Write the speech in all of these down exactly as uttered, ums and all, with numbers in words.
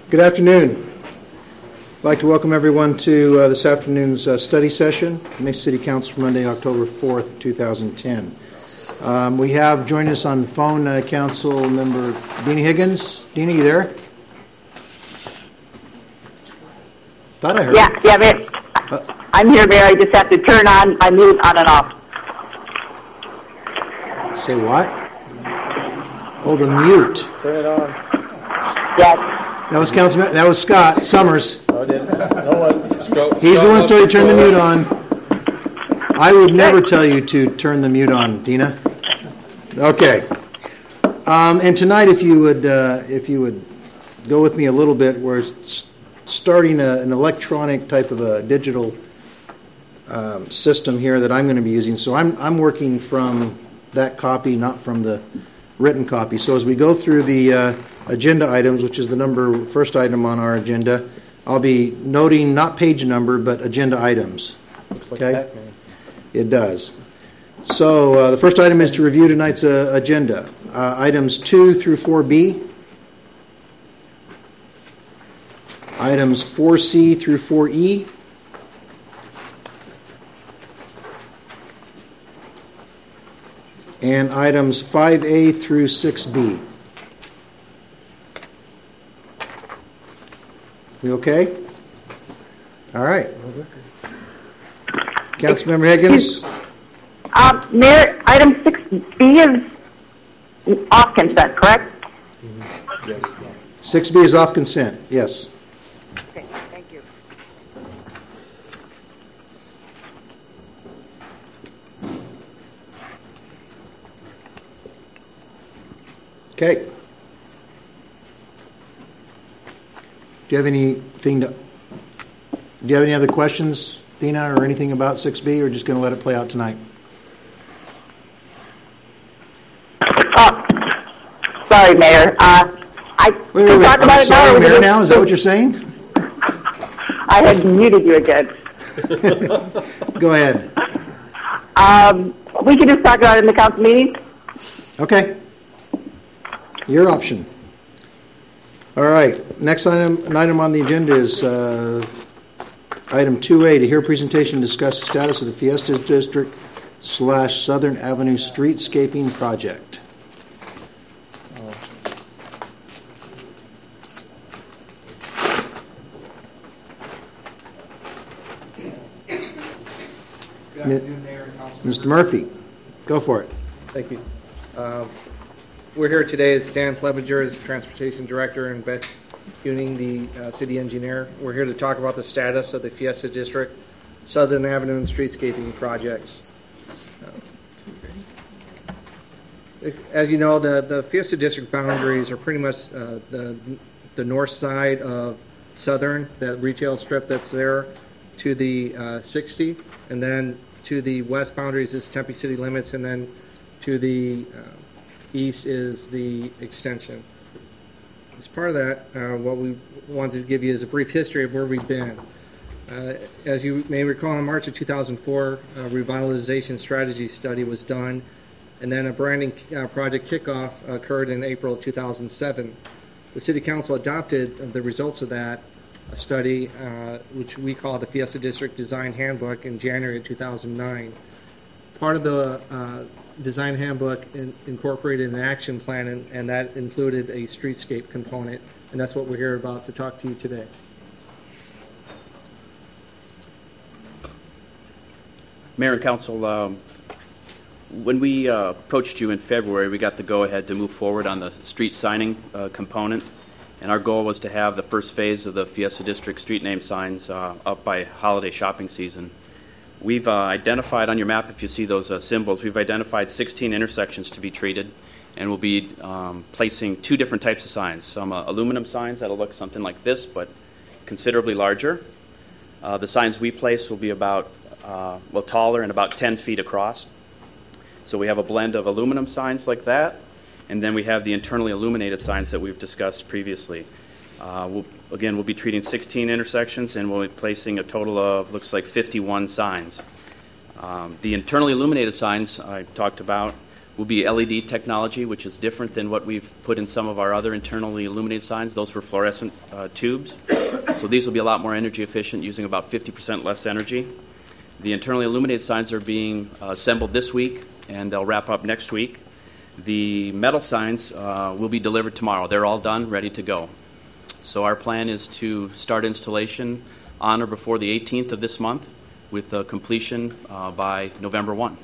Good afternoon. I'd like to welcome everyone to uh, this afternoon's uh, study session, Mesa City Council for Monday, October fourth, two thousand ten. Um, we have joining us on the phone uh, Council Member Deanie Higgins. Deanie, you there? Thought I heard. Yeah, yeah, Mayor. Uh, I'm here, Mayor. I just have to turn on my mute on and off. Say what? Oh, the mute. Turn it on. Yes. That was Councilman. That was Scott Summers. No, it didn't. No one. Scott, He's Scott the one who told you to turn the mute on. I would never tell you to turn the mute on, Dina. Okay. Um, and tonight, if you would, uh, if you would go with me a little bit, we're starting a, an electronic type of a digital um, system here that I'm going to be using. So I'm I'm working from that copy, not from the written copy. So as we go through the uh, agenda items, which is the number first item on our agenda, I'll be noting not page number but agenda items. Okay, it does. So uh, the first item is to review tonight's uh, agenda. Uh, items two through four B, items four C through four E, and items five A through six B. We okay? All right. Councilmember Higgins. Uh, Mayor, item six B is off consent, correct? Yes. six B is off consent, yes. Okay, thank you. Okay. Do you have anything to, do you have any other questions, Dina, or anything about six B, or just going to let it play out tonight? Oh, sorry, Mayor. Uh, I Wait, can wait, wait. talk about I'm it sorry, now. Mayor, now? Is that what you're saying? I had muted you again. Go ahead. Um, we can just talk about it in the council meeting. Okay. Your option. All right. Next item, an item on the agenda is uh, item two A, to hear a presentation and discuss the status of the Fiesta District slash Southern Avenue streetscaping project. Good afternoon, Mayor and Councilman. Mister Murphy, go for it. Thank you. Uh, we're here today as Stan Clevenger, as Transportation Director, and Beth Ewing, the uh, City Engineer. We're here to talk about the status of the Fiesta District, Southern Avenue, and streetscaping projects. Uh, as you know, the, the Fiesta District boundaries are pretty much uh, the, the north side of Southern, that retail strip that's there, to the uh, sixty, and then to the west boundaries is Tempe city limits, and then to the uh, east is the extension. As part of that, uh, what we wanted to give you is a brief history of where we've been. Uh, as you may recall, in March of two thousand four, a revitalization strategy study was done, and then a branding uh, project kickoff occurred in April of two thousand seven. The City Council adopted the results of that study, uh, which we call the Fiesta District Design Handbook, in January of two thousand nine. Part of the uh, Design Handbook in, incorporated an action plan, and, and that included a streetscape component, and that's what we're here about to talk to you today. Mayor and Council, um, when we uh, approached you in February, we got the go-ahead to move forward on the street signing uh, component. And our goal was to have the first phase of the Fiesta District street name signs uh, up by holiday shopping season. We've uh, identified on your map, if you see those uh, symbols, we've identified sixteen intersections to be treated, and we'll be um, placing two different types of signs. Some uh, aluminum signs that'll look something like this, but considerably larger. Uh, the signs we place will be about, uh, well, taller and about ten feet across. So we have a blend of aluminum signs like that, and then we have the internally illuminated signs that we've discussed previously. Uh, we'll, again, we'll be treating sixteen intersections, and we'll be placing a total of, looks like, fifty-one signs. Um, the internally illuminated signs I talked about will be L E D technology, which is different than what we've put in some of our other internally illuminated signs. Those were fluorescent uh, tubes. So these will be a lot more energy efficient, using about fifty percent less energy. The internally illuminated signs are being uh, assembled this week, and they'll wrap up next week. The metal signs uh, will be delivered tomorrow. They're all done, ready to go. So our plan is to start installation on or before the eighteenth of this month, with uh, completion uh, by November first.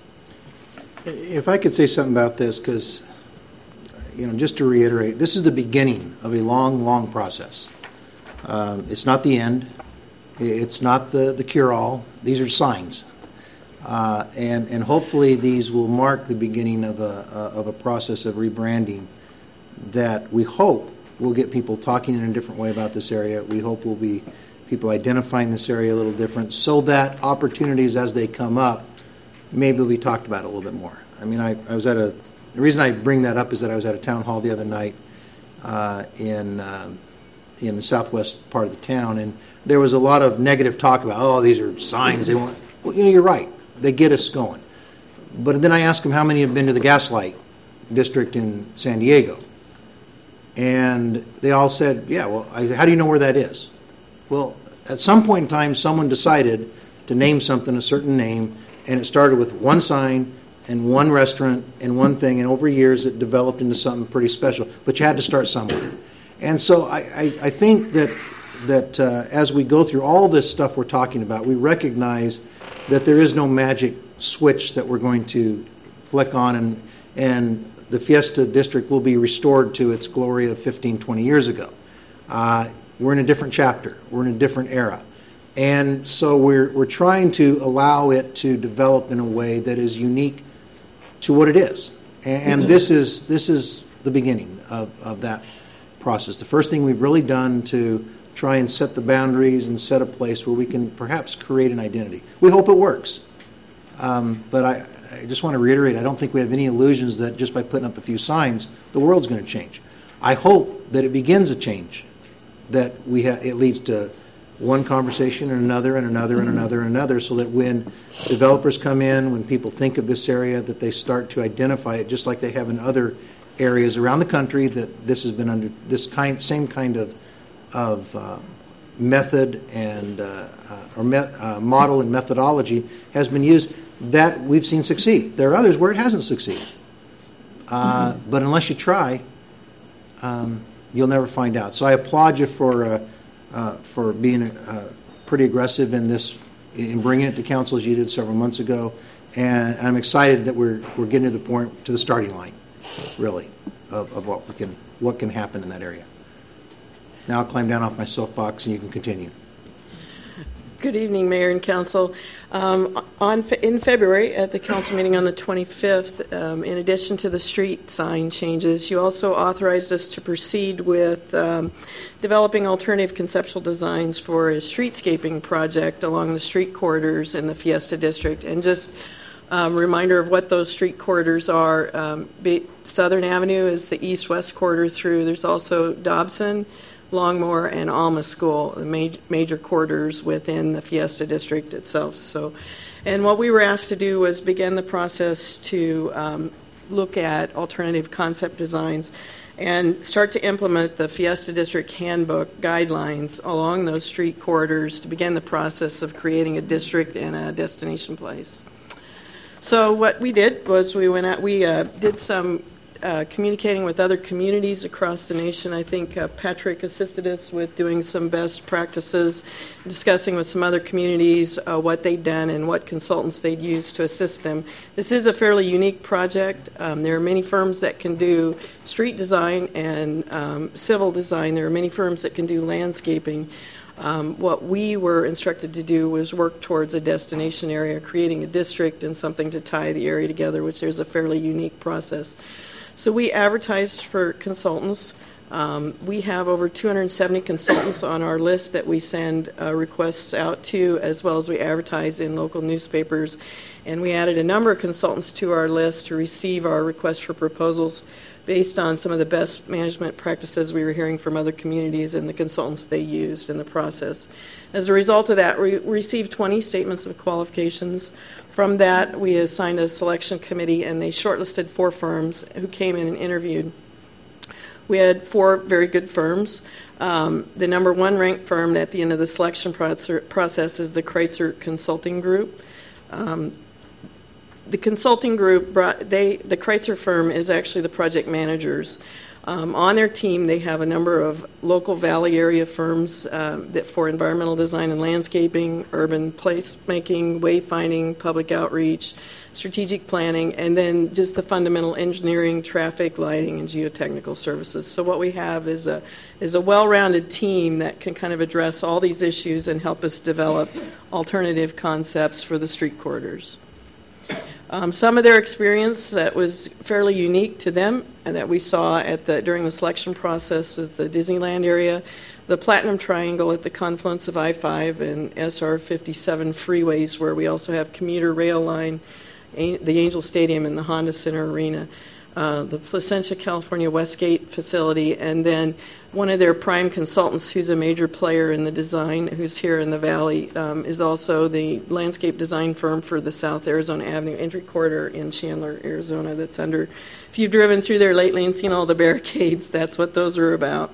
If I could say something about this, because, you know, just to reiterate, this is the beginning of a long, long process. Um, it's not the end. It's not the, the cure-all. These are signs. Uh, and, and hopefully these will mark the beginning of a, of a process of rebranding that we hope will get people talking in a different way about this area. We hope will be people identifying this area a little different, so that opportunities as they come up maybe will be talked about a little bit more. I mean, I, I was at a, the reason I bring that up is that I was at a town hall the other night uh, in, um, in the southwest part of the town, and there was a lot of negative talk about, oh, these are signs, they want, well, you know, you're right, they get us going. But then I asked them how many have been to the Gaslight District in San Diego, and they all said, yeah, well, I, how do you know where that is? Well, at some point in time, someone decided to name something a certain name, and it started with one sign and one restaurant and one thing, and over years it developed into something pretty special. But you had to start somewhere. And so I, I, I think that, that uh, as we go through all this stuff we're talking about, we recognize that there is no magic switch that we're going to flick on, and, and the Fiesta District will be restored to its glory of fifteen, twenty years ago. Uh, We're in a different chapter. We're in a different era. And so we're, we're trying to allow it to develop in a way that is unique to what it is. And, and this is this is the beginning of, of that process. The first thing we've really done to try and set the boundaries and set a place where we can perhaps create an identity. We hope it works. Um, but I, I just want to reiterate, I don't think we have any illusions that just by putting up a few signs, the world's going to change. I hope that it begins a change, that we ha- it leads to one conversation and another and another and another and another, so that when developers come in, when people think of this area, that they start to identify it just like they have in other areas around the country, that this has been under this kind, same kind of of uh, method and uh, uh, or me- uh, model and methodology has been used, that we've seen succeed. There are others where it hasn't succeeded. Uh, mm-hmm. But unless you try, um, you'll never find out. So I applaud you for uh, uh, for being uh, pretty aggressive in this, in bringing it to council as you did several months ago, and I'm excited that we're we're getting to the point, to the starting line, really, of, of what we can what can happen in that area. Now I'll climb down off my soapbox and you can continue. Good evening, Mayor and Council. Um, on in February, at the council meeting on the twenty-fifth, um, in addition to the street sign changes, you also authorized us to proceed with um, developing alternative conceptual designs for a streetscaping project along the street corridors in the Fiesta District. And just a um, reminder of what those street corridors are. Um, Southern Avenue is the east-west corridor through. There's also Dobson, Longmore, and Alma School, the major, major corridors within the Fiesta District itself. So, and what we were asked to do was begin the process to um, look at alternative concept designs and start to implement the Fiesta District Handbook guidelines along those street corridors to begin the process of creating a district and a destination place. So what we did was we went out, we uh, did some Uh, communicating with other communities across the nation. I think uh, Patrick assisted us with doing some best practices, discussing with some other communities uh, what they'd done and what consultants they'd used to assist them. This is a fairly unique project. Um, there are many firms that can do street design and um, civil design. There are many firms that can do landscaping. Um, what we were instructed to do was work towards a destination area, creating a district and something to tie the area together, which there's a fairly unique process. So we advertised for consultants. Um, we have over two hundred seventy consultants on our list that we send uh, requests out to, as well as we advertise in local newspapers. And we added a number of consultants to our list to receive our request for proposals based on some of the best management practices we were hearing from other communities and the consultants they used in the process. As a result of that, we received twenty statements of qualifications. From that, we assigned a selection committee, and they shortlisted four firms who came in and interviewed. We had four very good firms. Um, the number one ranked firm at the end of the selection process is the Kreitzer Consulting Group. Um, the consulting group, brought, they, the Kreitzer firm is actually the project managers. Um, on their team, they have a number of local valley area firms uh, that for environmental design and landscaping, urban placemaking, wayfinding, public outreach, strategic planning, and then just the fundamental engineering, traffic, lighting, and geotechnical services. So what we have is a is a well-rounded team that can kind of address all these issues and help us develop alternative concepts for the street corridors. Um, some of their experience that was fairly unique to them and that we saw at the during the selection process is the Disneyland area, the Platinum Triangle at the confluence of I five and S R fifty-seven freeways, where we also have commuter rail line, the Angel Stadium and the Honda Center Arena, uh, the Placentia, California Westgate facility, and then one of their prime consultants who's a major player in the design, who's here in the Valley, um, is also the landscape design firm for the South Arizona Avenue entry corridor in Chandler, Arizona. That's under, if you've driven through there lately and seen all the barricades, that's what those are about.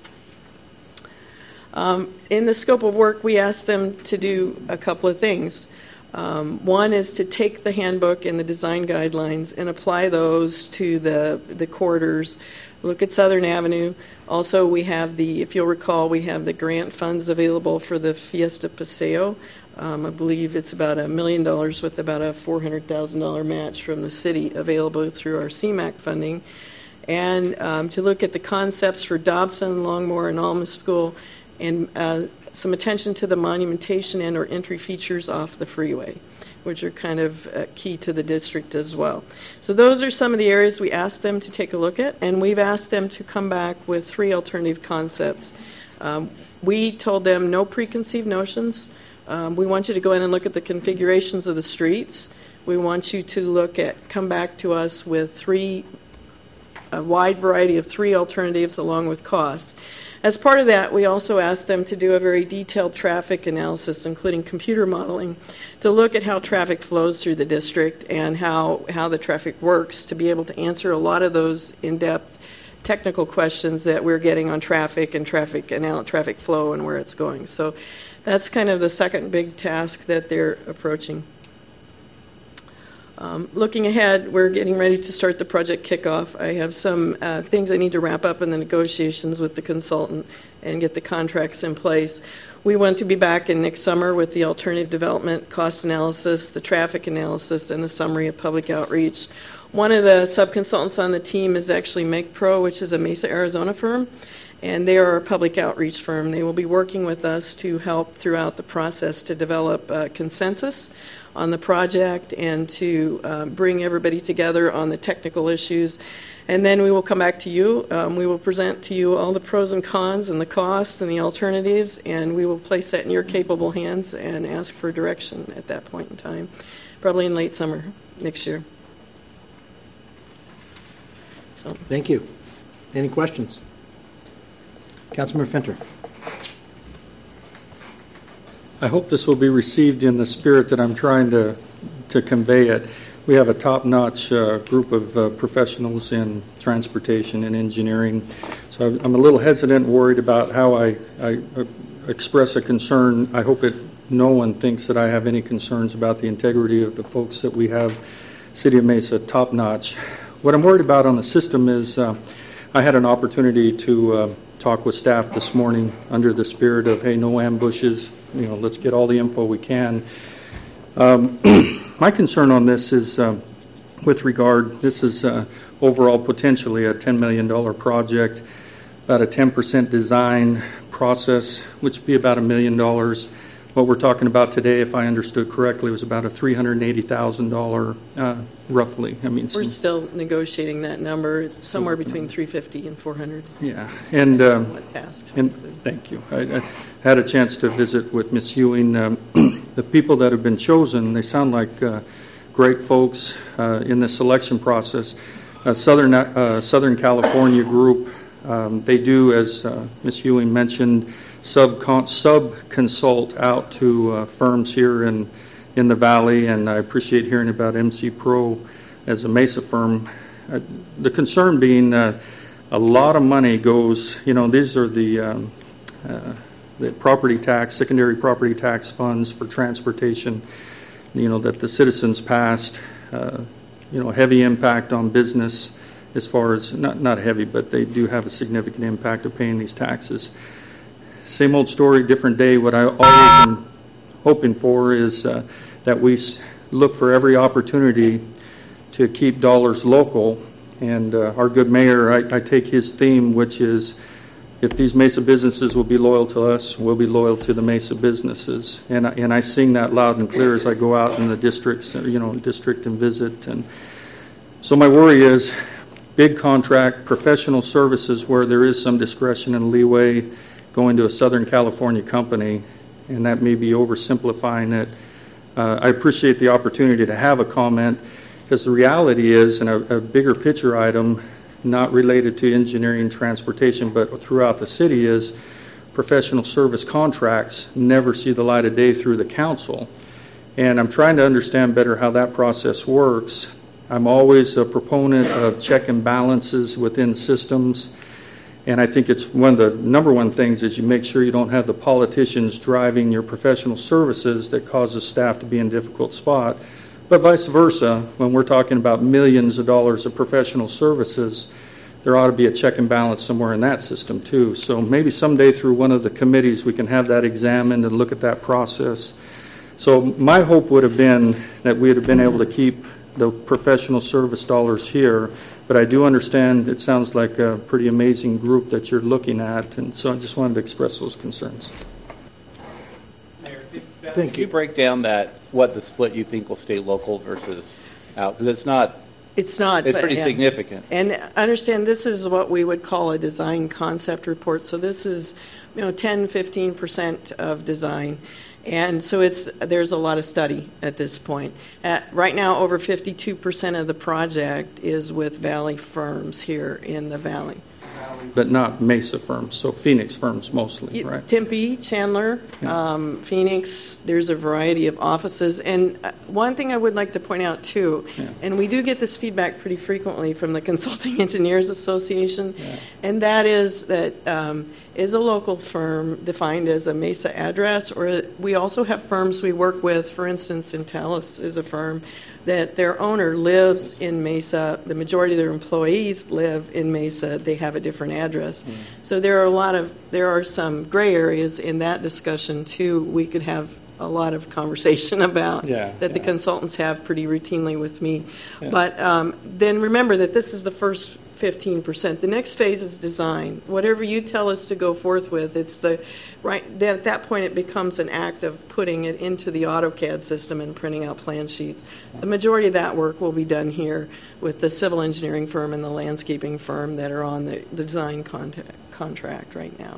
Um, in the scope of work, we asked them to do a couple of things. Um, one is to take the handbook and the design guidelines and apply those to the the corridors. Look at Southern Avenue. Also, we have the, if you'll recall, we have the grant funds available for the Fiesta Paseo. Um, I believe it's about a million dollars with about a four hundred thousand dollars match from the city available through our C MAC funding. And um, to look at the concepts for Dobson, Longmore, and Alma School, and uh, some attention to the monumentation and or entry features off the freeway, which are kind of uh, key to the district as well. So those are some of the areas we asked them to take a look at, and we've asked them to come back with three alternative concepts. Um, we told them no preconceived notions. Um, we want you to go in and look at the configurations of the streets. We want you to look at, come back to us with three, a wide variety of three alternatives along with costs. As part of that, we also asked them to do a very detailed traffic analysis, including computer modeling, to look at how traffic flows through the district and how, how the traffic works, to be able to answer a lot of those in-depth technical questions that we're getting on traffic and traffic and traffic flow and where it's going. So that's kind of the second big task that they're approaching. Um, looking ahead, we're getting ready to start the project kickoff. I have some uh, things I need to wrap up in the negotiations with the consultant and get the contracts in place. We want to be back in next summer with the alternative development cost analysis, the traffic analysis, and the summary of public outreach. One of the sub-consultants on the team is actually MakePro, which is a Mesa, Arizona firm, and they are a public outreach firm. They will be working with us to help throughout the process to develop a consensus on the project and to uh, bring everybody together on the technical issues. And then we will come back to you. Um, we will present to you all the pros and cons and the costs and the alternatives, and we will place that in your capable hands and ask for direction at that point in time, probably in late summer next year. So. Thank you. Any questions? Councilmember Fenter. I hope this will be received in the spirit that I'm trying to to convey it. We have a top-notch uh, group of uh, professionals in transportation and engineering, so I'm a little hesitant and worried about how I, I uh, express a concern. I hope it no one thinks that I have any concerns about the integrity of the folks that we have. City of Mesa, top-notch. What I'm worried about on the system is uh, I had an opportunity to uh, talk with staff this morning under the spirit of, hey, no ambushes, you know, let's get all the info we can. Um, my concern on this is uh, with regard, this is uh, overall potentially a ten million dollars project, about a ten percent design process, which would be about a million dollars. What we're talking about today, if I understood correctly, was about a three hundred eighty thousand dollars uh, roughly. I mean, we're some, still negotiating that number, somewhere between three hundred fifty and four hundred. Yeah, and um, what task and thank you. I, I had a chance to visit with Miz Ewing. Um, the people that have been chosen, they sound like uh, great folks uh, in the selection process. a Southern, uh, Southern California group. Um, they do, as uh, Miz Ewing mentioned, sub-con- sub-consult out to uh, firms here in, in the Valley, and I appreciate hearing about M C Pro as a Mesa firm. Uh, the concern being uh, a lot of money goes, you know, these are the, um, uh, the property tax, secondary property tax funds for transportation, you know, that the citizens passed, uh, you know, heavy impact on business as far as, not, not heavy, but they do have a significant impact of paying these taxes. Same old story, different day. What I always am hoping for is uh, that we s- look for every opportunity to keep dollars local. And uh, our good mayor, I, I take his theme, which is, if these Mesa businesses will be loyal to us, we'll be loyal to the Mesa businesses. And I, and I sing that loud and clear as I go out in the districts, you know, district and visit. And so my worry is big contract, professional services where there is some discretion and leeway going to a Southern California company, and that may be oversimplifying it. Uh, I appreciate the opportunity to have a comment, because the reality is, and a, a bigger picture item, not related to engineering and transportation, but throughout the city, is professional service contracts never see the light of day through the council. And I'm trying to understand better how that process works. I'm always a proponent of check and balances within systems, and I think it's one of the number one things is you make sure you don't have the politicians driving your professional services that causes staff to be in a difficult spot. But vice versa, when we're talking about millions of dollars of professional services, there ought to be a check and balance somewhere in that system too. So maybe someday through one of the committees we can have that examined and look at that process. So my hope would have been that we would have been able to keep the professional service dollars here, but I do understand it sounds like a pretty amazing group that you're looking at, and so I just wanted to express those concerns. Thank Can you. you break down that, what the split you think will stay local versus out? Because it's not, It's not. it's but- pretty yeah. significant. And understand, this is what we would call a design concept report. So this is, you know, ten, fifteen percent of design. And so it's there's a lot of study at this point. At, right now, over fifty-two percent of the project is with Valley firms here in the Valley. But not Mesa firms, so Phoenix firms mostly, Y- right? Tempe, Chandler, um, Phoenix, there's a variety of offices. And uh, one thing I would like to point out, too, Yeah. and we do get this feedback pretty frequently from the Consulting Engineers Association, Yeah. and that is that um, is a local firm defined as a Mesa address, or we also have firms we work with, for instance, Intellis is a firm that their owner lives in Mesa, the majority of their employees live in Mesa, they have a different address. Mm. So there are a lot of, there are some gray areas in that discussion too, we could have a lot of conversation about Yeah, that the yeah. consultants have pretty routinely with me. Yeah. But um, then remember that this is the first fifteen percent. The next phase is design. Whatever you tell us to go forth with, it's the right. That at that point, it becomes an act of putting it into the AutoCAD system and printing out plan sheets. The majority of that work will be done here with the civil engineering firm and the landscaping firm that are on the, the design contact, contract right now.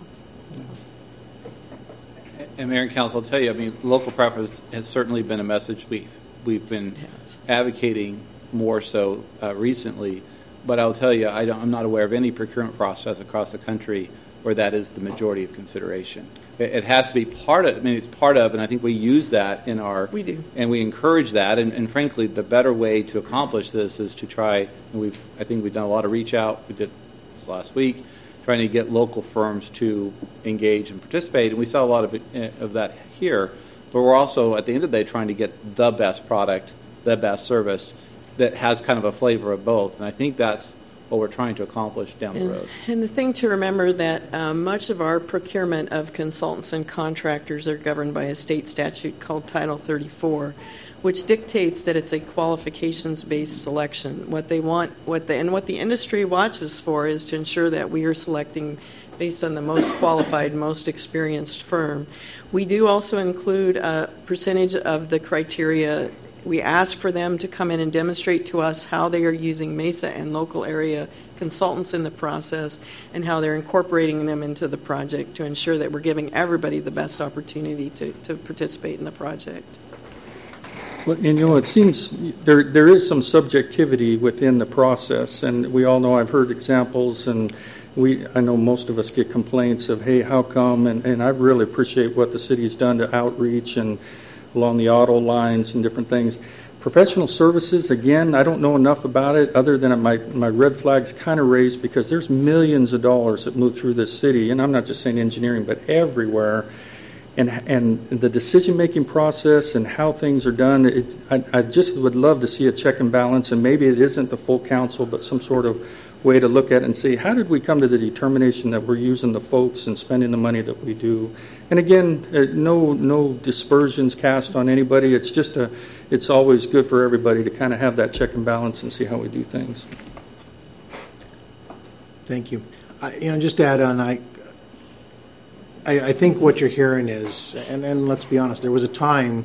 And Mayor and Council, I'll tell you, I mean, local preference has certainly been a message we've, we've been Yes. advocating more so uh, recently. But I'll tell you, I don't, I'm not aware of any procurement process across the country where that is the majority of consideration. It, it has to be part of, I mean, it's part of, and I think we use that in our... We do. And we encourage that. And, and frankly, the better way to accomplish this is to try, and we've, I think we've done a lot of reach out. We did this last week, trying to get local firms to engage and participate. And we saw a lot of, it, of that here. But we're also, at the end of the day, trying to get the best product, the best service that has kind of a flavor of both. And I think that's what we're trying to accomplish down the And, road. and the thing to remember that um, much of our procurement of consultants and contractors are governed by a state statute called Title thirty-four, which dictates that it's a qualifications-based selection. What they want, what the, and what the industry watches for is to ensure that we are selecting based on the most qualified, most experienced firm. We do also include a percentage of the criteria. We ask for them to come in and demonstrate to us how they are using Mesa and local area consultants in the process and how they're incorporating them into the project to ensure that we're giving everybody the best opportunity to, to participate in the project. Well, and you know, it seems there there is some subjectivity within the process, and we all know, I've heard examples, and we I know most of us get complaints of, hey, how come? And, and I really appreciate what the city has done to outreach and along the auto lines and different things. Professional services, again, I don't know enough about it other than my, my red flags kind of raised because there's millions of dollars that move through this city, and I'm not just saying engineering, but everywhere. And and the decision-making process and how things are done, it, I, I just would love to see a check and balance, and maybe it isn't the full council, but some sort of way to look at it and see, how did we come to the determination that we're using the folks and spending the money that we do? And again, uh, no no dispersions cast on anybody. It's just a, it's always good for everybody to kind of have that check and balance and see how we do things. Thank you. I, you know, just to add on, I, I, I think what you're hearing is, and, and let's be honest, there was a time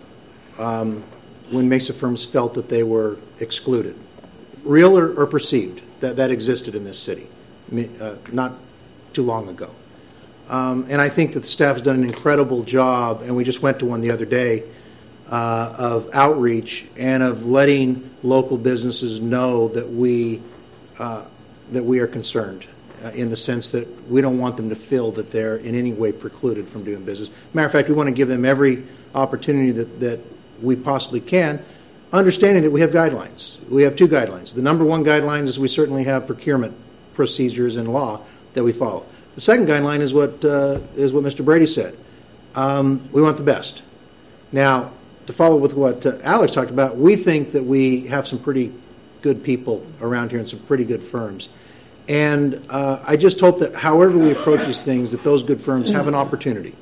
um, when Mesa firms felt that they were excluded, real or, or perceived, that that existed in this city, uh, not too long ago. Um, and I think that the staff's done an incredible job, and we just went to one the other day, uh, of outreach and of letting local businesses know that we uh, that we are concerned. Uh, in the sense that we don't want them to feel that they're in any way precluded from doing business. Matter of fact, we want to give them every opportunity that, that we possibly can, understanding that we have guidelines. We have two guidelines. The number one guideline is we certainly have procurement procedures and law that we follow. The second guideline is what uh, is what Mister Brady said. Um, we want the best. Now, to follow with what uh, Alex talked about, we think that we have some pretty good people around here and some pretty good firms. And uh, I just hope that however we approach these things, that those good firms have an opportunity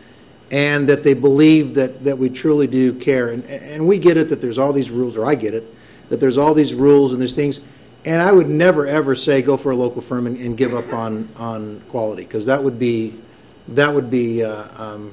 and that they believe that, that we truly do care. And, and we get it that there's all these rules, or I get it, that there's all these rules and there's things. And I would never, ever say go for a local firm and, and give up on, on quality, because that would be, that would be uh, um,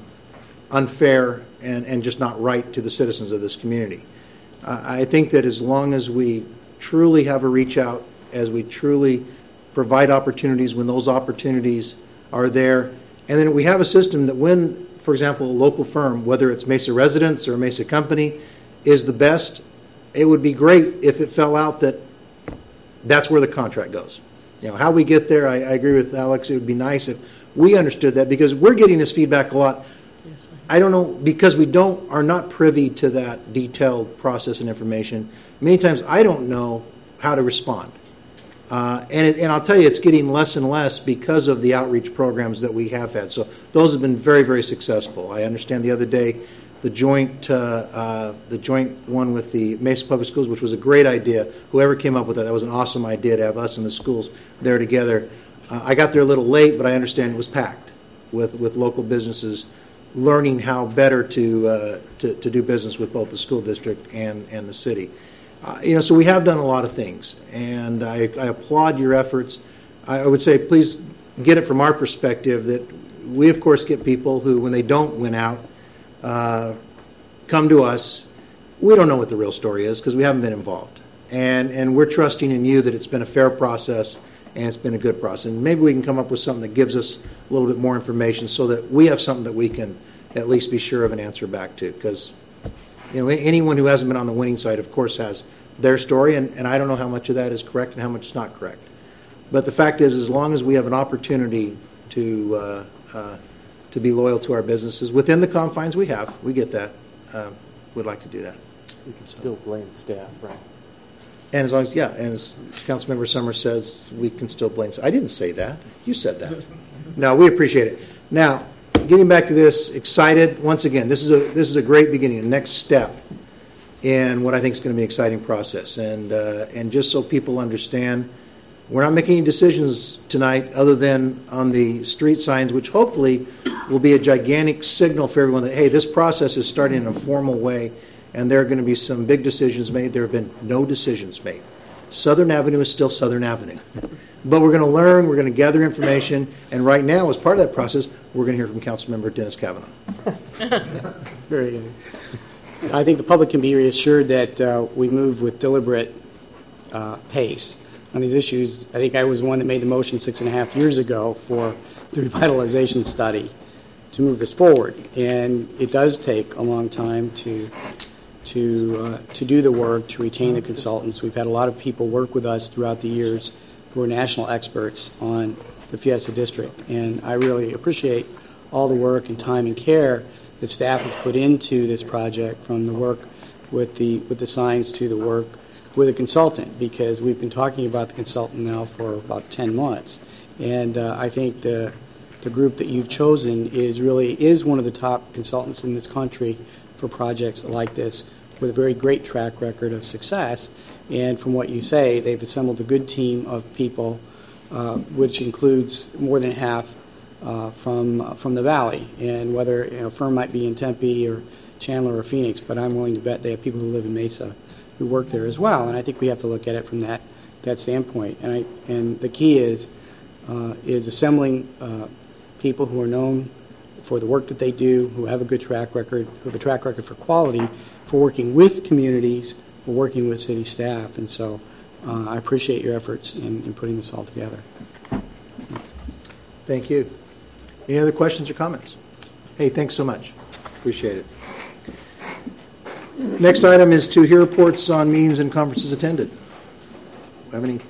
unfair and, and just not right to the citizens of this community. Uh, I think that as long as we truly have a reach out, as we truly provide opportunities when those opportunities are there. And then we have a system that when, for example, a local firm, whether it's Mesa Residents or a Mesa Company, is the best, it would be great if it fell out that that's where the contract goes. You know, how we get there, I, I agree with Alex, it would be nice if we understood that, because we're getting this feedback a lot. Yes, I don't know, because we don't are not privy to that detailed process and information. Many times I don't know how to respond. Uh, and, it, and I'll tell you, it's getting less and less because of the outreach programs that we have had. So those have been very, very successful. I understand the other day the joint uh, uh, the joint one with the Mesa Public Schools, which was a great idea. Whoever came up with that, that was an awesome idea to have us and the schools there together. Uh, I got there a little late, but I understand it was packed with, with local businesses learning how better to, uh, to to do business with both the school district and, and the city. Uh, you know, so we have done a lot of things, and I, I applaud your efforts. I, I would say, please get it from our perspective that we, of course, get people who, when they don't win out, uh, come to us. We don't know what the real story is because we haven't been involved, and and we're trusting in you that it's been a fair process and it's been a good process. And maybe we can come up with something that gives us a little bit more information so that we have something that we can at least be sure of an answer back to, because you know, anyone who hasn't been on the winning side, of course, has their story, and, and I don't know how much of that is correct and how much is not correct. But the fact is, as long as we have an opportunity to uh, uh, to be loyal to our businesses within the confines we have, we get that. Uh, we'd like to do that. We can still blame staff, right? And as long as, yeah, and as Councilmember Summers says, we can still blame. I didn't say that. You said that. No, we appreciate it. Now, getting back to this, excited once again. This is a this is a great beginning, a next step in what I think is going to be an exciting process. And uh, and just so people understand, we're not making any decisions tonight other than on the street signs, which hopefully will be a gigantic signal for everyone that, hey, this process is starting in a formal way, and there are going to be some big decisions made. There have been no decisions made. Southern Avenue is still Southern Avenue. But we're going to learn, we're going to gather information, and right now, as part of that process, we're going to hear from Councilmember Dennis Kavanaugh. Very good. I think the public can be reassured that uh, we move with deliberate uh, pace on these issues. I think I was the one that made the motion six and a half years ago for the revitalization study to move this forward. And it does take a long time to to uh, to do the work, to retain the consultants. We've had a lot of people work with us throughout the years who are national experts on the Fiesta District, and I really appreciate all the work and time and care that staff has put into this project, from the work with the with the signs to the work with a consultant, because we've been talking about the consultant now for about ten months, and uh, I think the the group that you've chosen is really is one of the top consultants in this country for projects like this, with a very great track record of success. And from what you say, they've assembled a good team of people, uh, which includes more than half uh, from uh, from the Valley. And whether you know, a firm might be in Tempe or Chandler or Phoenix, but I'm willing to bet they have people who live in Mesa who work there as well. And I think we have to look at it from that that standpoint. And I and the key is uh, is assembling uh, people who are known for the work that they do, who have a good track record, who have a track record for quality, for working with communities, for working with city staff. And so uh, I appreciate your efforts in, in putting this all together. Thanks. Thank you. Any other questions or comments? Hey, thanks so much. Appreciate it. Next item is to hear reports on meetings and conferences attended. Have any?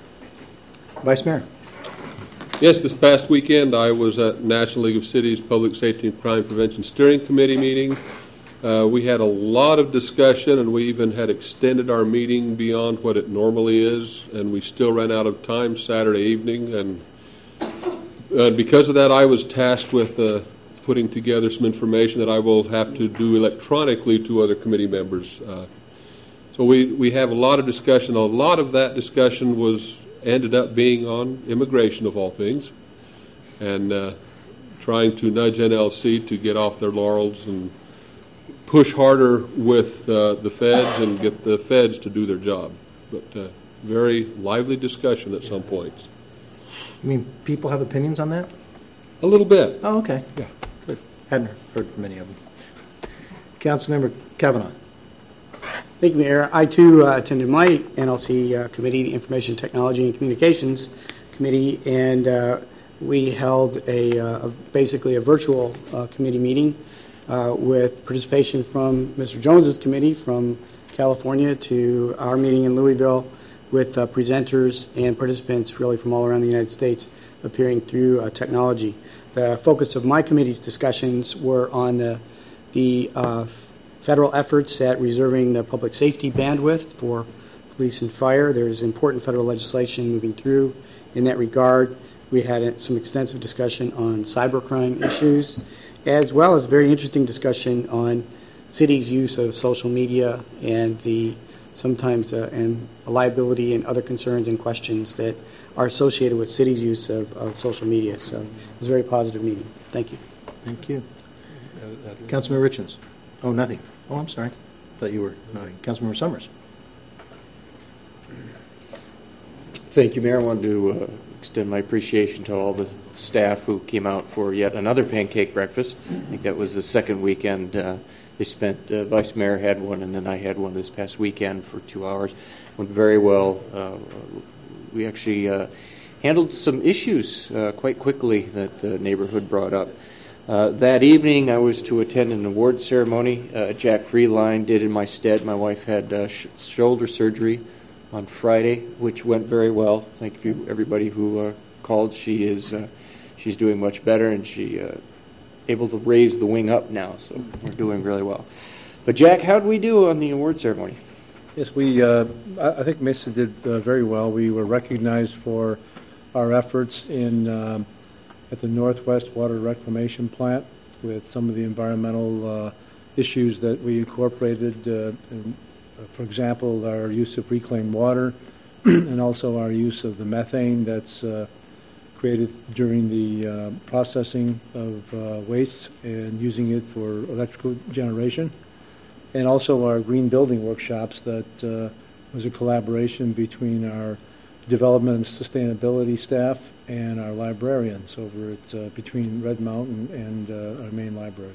Vice Mayor. Yes, this past weekend I was at National League of Cities Public Safety and Crime Prevention Steering Committee meeting. Uh, we had a lot of discussion, and we even had extended our meeting beyond what it normally is, and we still ran out of time Saturday evening. And uh, because of that, I was tasked with uh, putting together some information that I will have to do electronically to other committee members. Uh, so we, we have a lot of discussion. A lot of that discussion was ended up being on immigration, of all things, and uh, trying to nudge N L C to get off their laurels and push harder with uh, the feds and get the feds to do their job. But uh, very lively discussion at some points. I mean, people have opinions on that? A little bit. Oh, okay. Yeah. Good. Hadn't heard from any of them. Councilmember Kavanaugh. Thank you, Mayor. I, too, uh, attended my N L C uh, committee, the Information Technology and Communications Committee, and uh, we held a, uh, a basically a virtual uh, committee meeting uh, with participation from Mister Jones's committee from California to our meeting in Louisville, with uh, presenters and participants really from all around the United States appearing through uh, technology. The focus of my committee's discussions were on the, the uh, federal efforts at reserving the public safety bandwidth for police and fire. There's important federal legislation moving through in that regard. We had some extensive discussion on cybercrime issues, as well as very interesting discussion on cities' use of social media and the sometimes uh, and liability and other concerns and questions that are associated with cities' use of, of social media. So it was a very positive meeting. Thank you. Thank you. Councilmember Richens. Oh, nothing. Oh, I'm sorry. Thought you were nodding. Councilmember Summers. Thank you, Mayor. I wanted to uh, extend my appreciation to all the staff who came out for yet another pancake breakfast. I think that was the second weekend uh, they spent. Uh, Vice Mayor had one, and then I had one this past weekend for two hours. Went very well. Uh, we actually uh, handled some issues uh, quite quickly that the neighborhood brought up. Uh, that evening, I was to attend an award ceremony. Uh, Jack Freeline did in my stead. My wife had uh, sh- shoulder surgery on Friday, which went very well. Thank you, everybody who uh, called. She is uh, she's doing much better, and she uh, able to raise the wing up now. So we're doing really well. But Jack, how did we do on the award ceremony? Yes, we. Uh, I think Mesa did uh, very well. We were recognized for our efforts in. Um, at the Northwest Water Reclamation Plant with some of the environmental uh, issues that we incorporated, uh, in, uh, for example, our use of reclaimed water and also our use of the methane that's uh, created during the uh, processing of uh, wastes and using it for electrical generation, and also our green building workshops that uh, was a collaboration between our development and sustainability staff and our librarians over at uh, between Red Mountain and uh, our main library.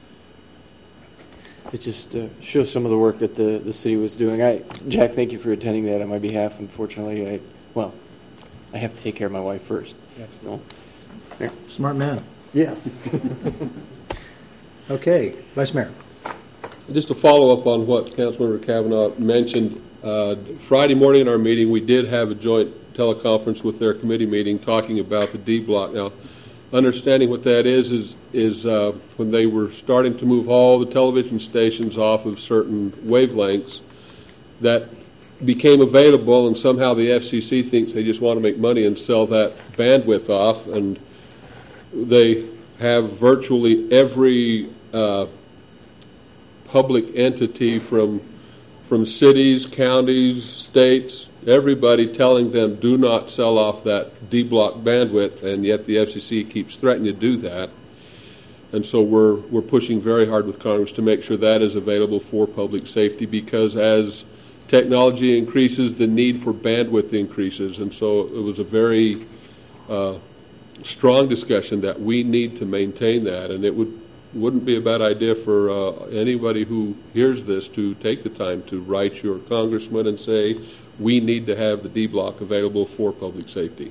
It just uh, shows some of the work that the, the city was doing. I, Jack, thank you for attending that on my behalf. Unfortunately, I well, I have to take care of my wife first. So, here. Smart man. Yes. Okay, Vice Mayor. Just to follow up on what Councilmember Kavanaugh mentioned, uh, Friday morning in our meeting, we did have a joint teleconference with their committee meeting talking about the D block. Now, understanding what that is is is uh, when they were starting to move all the television stations off of certain wavelengths, that became available, and somehow the F C C thinks they just want to make money and sell that bandwidth off, and they have virtually every uh, public entity from from cities, counties, states, everybody telling them do not sell off that D block bandwidth, and yet the F C C keeps threatening to do that. And so we're we're pushing very hard with Congress to make sure that is available for public safety, because as technology increases, the need for bandwidth increases. And so it was a very uh, strong discussion that we need to maintain that, and it would wouldn't be a bad idea for uh, anybody who hears this to take the time to write your congressman and say, we need to have the D block available for public safety.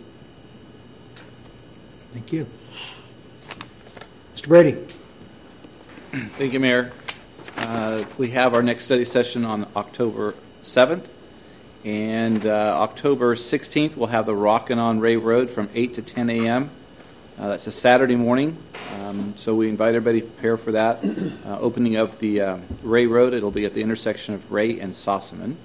Thank you. Mister Brady. Thank you, Mayor. Uh, we have our next study session on October seventh, and uh, October sixteenth we'll have the Rockin' on Ray Road from eight to ten a.m. Uh, that's a Saturday morning, um, so we invite everybody to prepare for that. Uh, opening of the uh, Ray Road, it'll be at the intersection of Ray and Sossaman.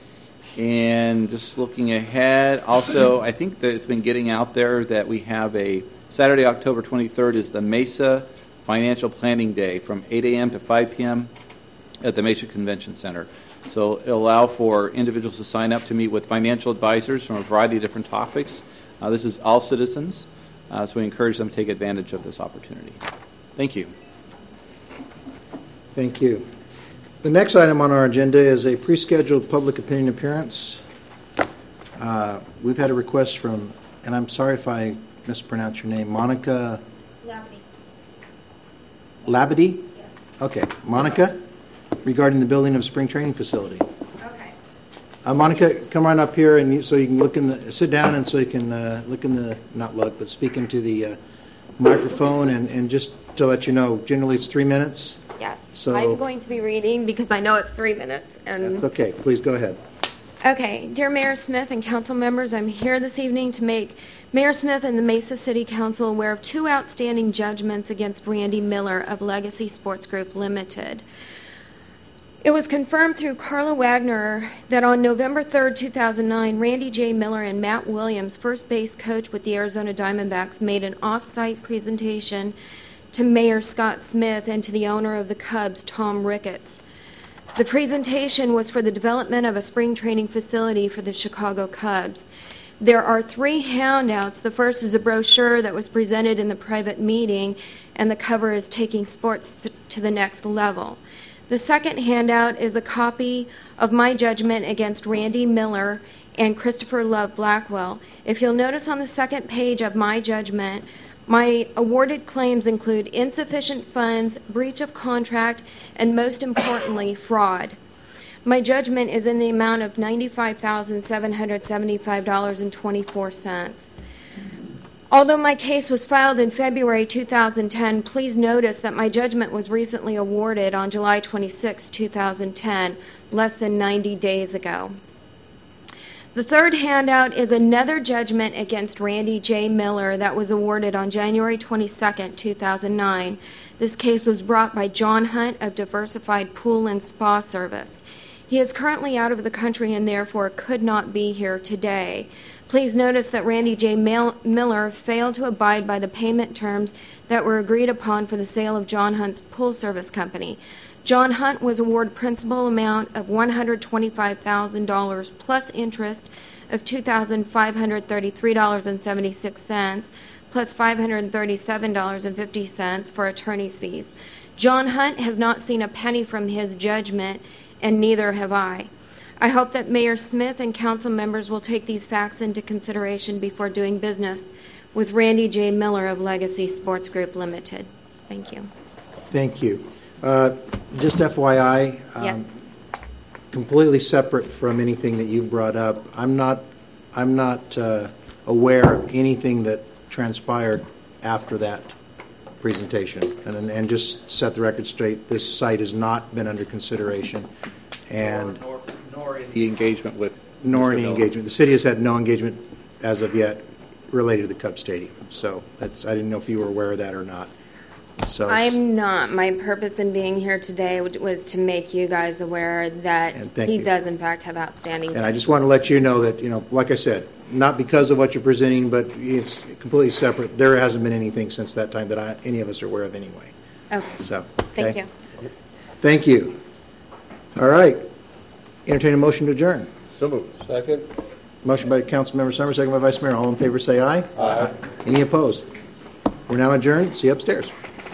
And just looking ahead, also, I think that it's been getting out there that we have a Saturday, October twenty-third is the Mesa Financial Planning Day from eight a.m. to five p.m. at the Mesa Convention Center. So it'll allow for individuals to sign up to meet with financial advisors from a variety of different topics. Uh, this is all citizens. Uh, so we encourage them to take advantage of this opportunity. Thank you. Thank you. The next item on our agenda is a pre-scheduled public opinion appearance. Uh, we've had a request from, and I'm sorry if I mispronounce your name, Monica Labadie. Labadie? Yes. Okay, Monica, regarding the building of spring training facility. Okay. Uh, Monica, come on up here, and you, so you can look in the, sit down, and so you can uh, look in the, not look, but speak into the uh, microphone, and, and just to let you know, generally it's three minutes. Yes. So I'm going to be reading because I know it's three minutes. And that's okay. Please go ahead. Okay. Dear Mayor Smith and council members, I'm here this evening to make Mayor Smith and the Mesa City Council aware of two outstanding judgments against Randy Miller of Legacy Sports Group Limited. It was confirmed through Carla Wagner that on November third, two thousand nine, Randy J. Miller and Matt Williams, first base coach with the Arizona Diamondbacks, made an off-site presentation to Mayor Scott Smith and to the owner of the Cubs, Tom Ricketts. The presentation was for the development of a spring training facility for the Chicago Cubs. There are three handouts. The first is a brochure that was presented in the private meeting, and the cover is Taking Sports th- to the Next Level. The second handout is a copy of my judgment against Randy Miller and Christopher Love Blackwell. If you'll notice on the second page of my judgment, my awarded claims include insufficient funds, breach of contract, and most importantly, fraud. My judgment is in the amount of ninety-five thousand seven hundred seventy-five dollars and twenty-four cents. Although my case was filed in February two thousand ten, please notice that my judgment was recently awarded on July twenty-sixth, two thousand ten, less than ninety days ago. The third handout is another judgment against Randy J. Miller that was awarded on January twenty-second, two thousand nine. This case was brought by John Hunt of Diversified Pool and Spa Service. He is currently out of the country and therefore could not be here today. Please notice that Randy J. Miller failed to abide by the payment terms that were agreed upon for the sale of John Hunt's pool service company. John Hunt was awarded principal amount of one hundred twenty-five thousand dollars plus interest of two thousand five hundred thirty-three dollars and seventy-six cents plus five hundred thirty-seven dollars and fifty cents for attorney's fees. John Hunt has not seen a penny from his judgment, and neither have I. I hope that Mayor Smith and council members will take these facts into consideration before doing business with Randy J. Miller of Legacy Sports Group Limited. Thank you. Thank you. Uh, just F Y I, um, yes. completely separate from anything that you brought up, I'm not, I'm not uh, aware of anything that transpired after that presentation. And, then- and just set the record straight, this site has not been under consideration, and Nor, nor in the engagement with. nor Mister any Miller. engagement. The city has had no engagement as of yet related to the Cub Stadium. So that's, I didn't know if you were aware of that or not. So I'm not. My purpose in being here today w- was to make you guys aware that And thank he you. does in fact have outstanding. And I just want to let you know that, you know, like I said, not because of what you're presenting, but it's completely separate. There hasn't been anything since that time that I, any of us are aware of anyway. Okay. So, Thank okay? you. Thank you. All right. Entertain a motion to adjourn. So moved. Second. Motion by Councilmember Summers, second by Vice Mayor. All in favor, say aye. Aye. Any opposed? We're now adjourned. See you upstairs.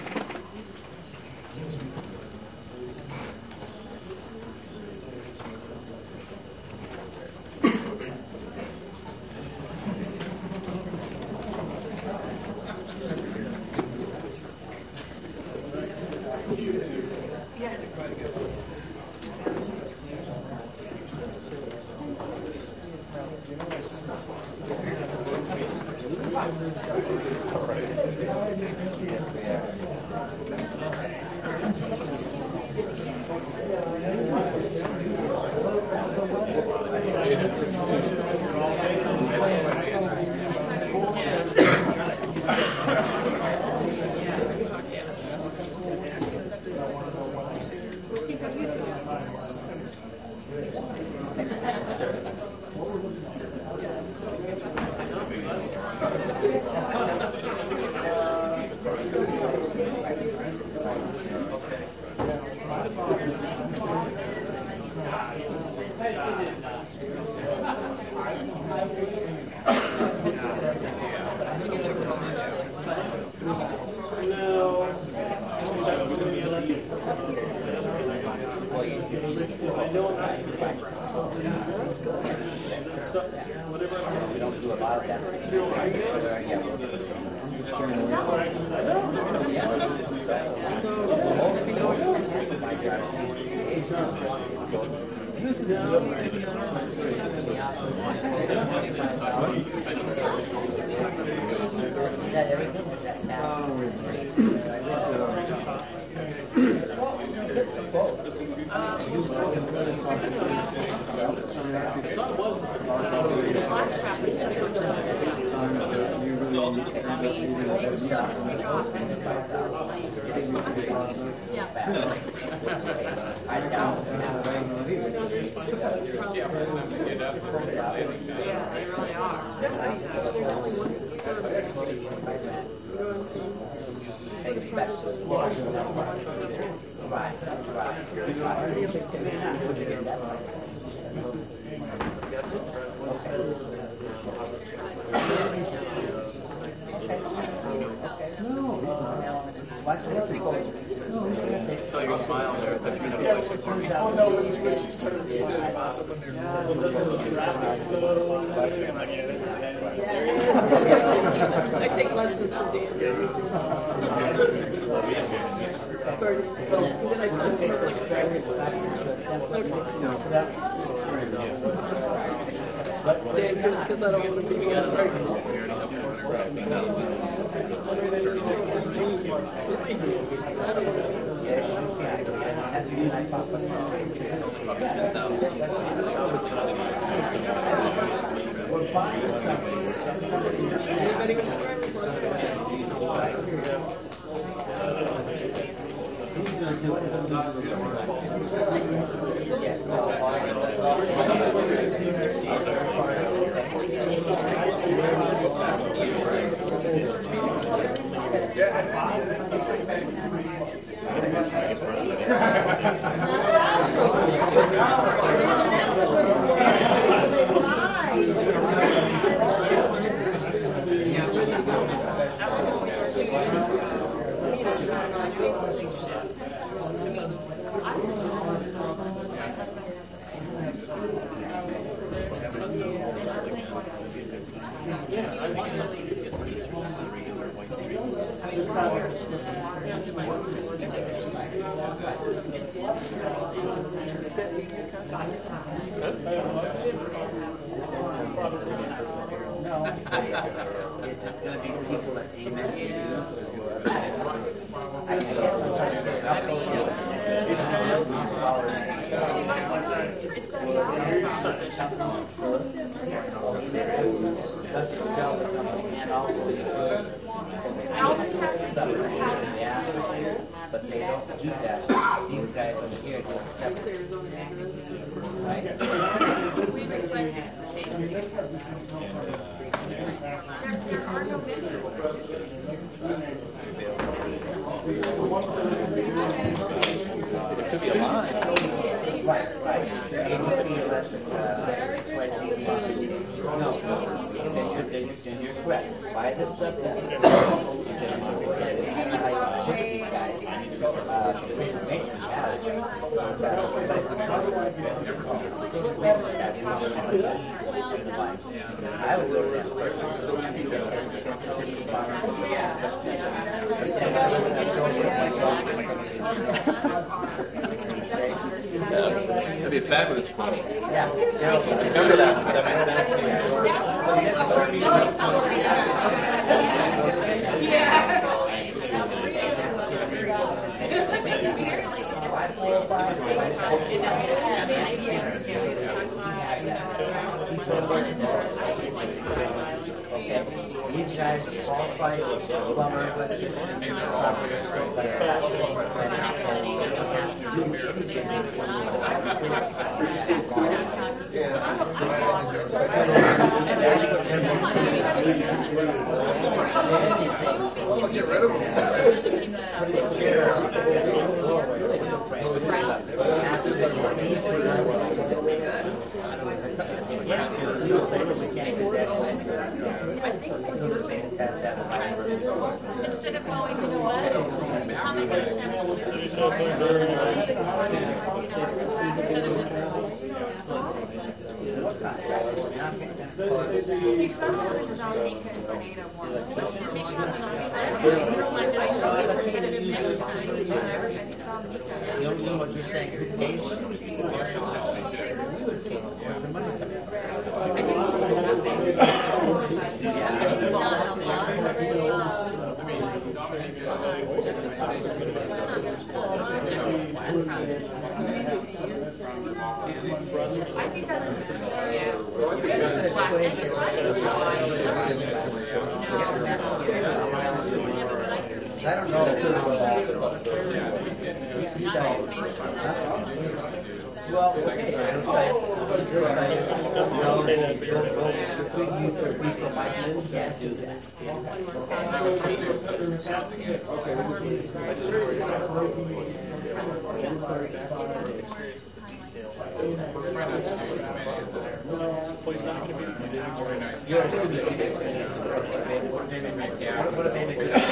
I take lessons from Dan. Sorry. And then I said, it's like a Dan, because I don't want to be We're buying something that somebody understands. No. Is it going to be people that came in here? company first. Doesn't sell the company and also the goods. Yeah, but they don't do that. These guys over here do it separate. Right? It could be a line. Right, right. A B C Electric, uh, X Y Z Electric. No, then you're, then you're, you're correct. Buy this stuff. He said, I'm going to go ahead and I put these guys, uh, precision maintenance has, I would go to them first. Get the city department. That'd be a fabulous quote. Yeah. Remember that. That makes sense. Okay, these guys are qualified plumbers, electricians, operators, things like that. And so they don't have to do anything. Get rid of them. Instead of going, you know what? Tell me what it's You know what you're saying? Who pays? I don't know. He can tell you. Huh? Well, okay, he'll tell you. He'll tell you. No, he'll go to food you for people like this. Can't do that. You're what if they make this?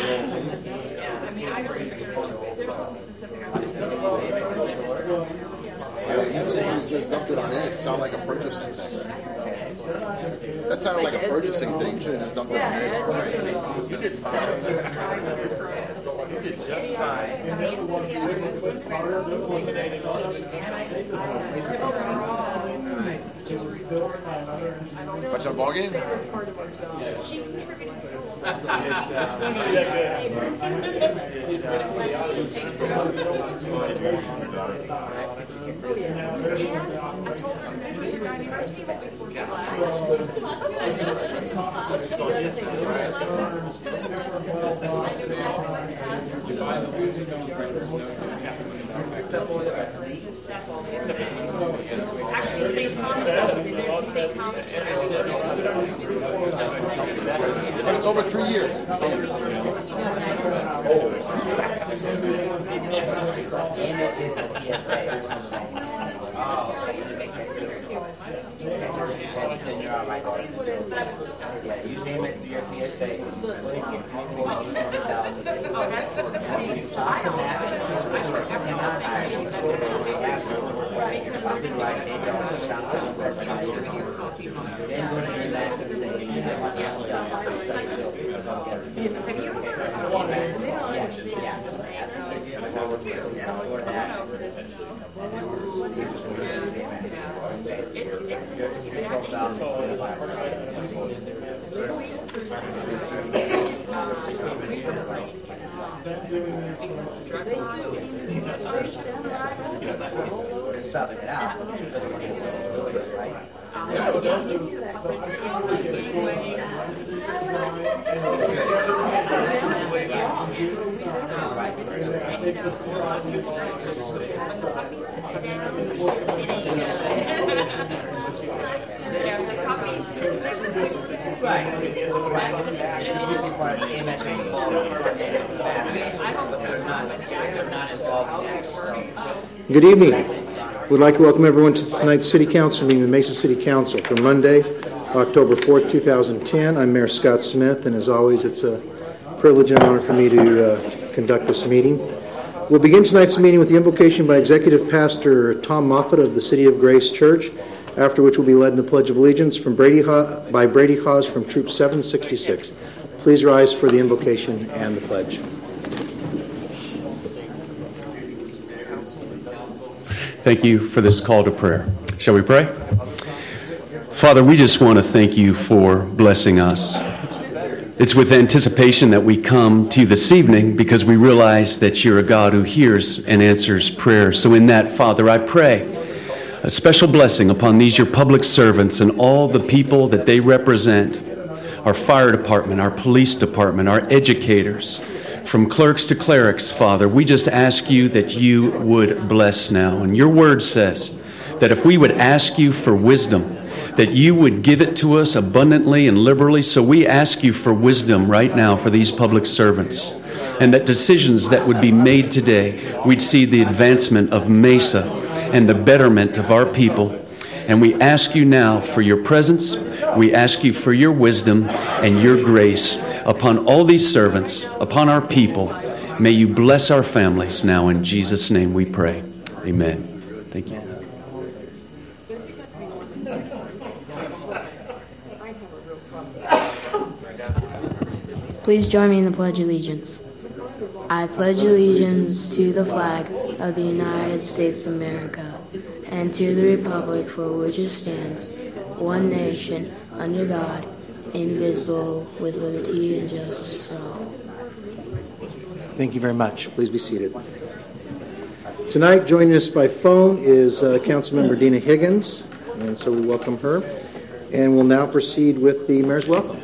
Yeah, you saying you just dumped it on it. It sounded like a purchasing thing. That sounded like a purchasing thing. You should have just dumped it on it. You did fine. You did just fine. Watch that ball game? Actually, Saint Thomas, Saint Thomas. But it's over three years. Then you're all right. Yeah, use aim it for your P S A. Go ahead and get four hundred thousand. Talk to Matt. Cannot hire you. I'll be right. They don't sound like then go to A M A C and say, you know what, yeah, I'll get it. Yes, yeah. Or that. Subbing it out. Right? Good evening. We'd like to welcome everyone to tonight's City Council meeting, the Mesa City Council, for Monday, October fourth, two thousand ten. I'm Mayor Scott Smith, and as always, it's a privilege and honor for me to uh, conduct this meeting. We'll begin tonight's meeting with the invocation by Executive Pastor Tom Moffat of the City of Grace Church, after which we'll be led in the Pledge of Allegiance from Brady ha- by Brady Hawes from Troop seven sixty-six. Please rise for the invocation and the pledge. Thank you for this call to prayer. Shall we pray? Father, we just want to thank you for blessing us. It's with anticipation that we come to you this evening because we realize that you're a God who hears and answers prayer. So in that, Father, I pray a special blessing upon these your public servants and all the people that they represent, our fire department, our police department, our educators, from clerks to clerics, Father. We just ask you that you would bless now. And your word says that if we would ask you for wisdom, that you would give it to us abundantly and liberally. So we ask you for wisdom right now for these public servants, and that decisions that would be made today, we'd see the advancement of Mesa and the betterment of our people. And we ask you now for your presence. We ask you for your wisdom and your grace upon all these servants, upon our people. May you bless our families now. In Jesus' name we pray. Amen. Thank you. Please join me in the Pledge of Allegiance. I pledge allegiance to the flag of the United States of America and to the republic for which it stands, one nation, under God, indivisible, with liberty and justice for all. Thank you very much. Please be seated. Tonight, joining us by phone is uh, Councilmember Dina Higgins, and so we welcome her. And we'll now proceed with the mayor's welcome.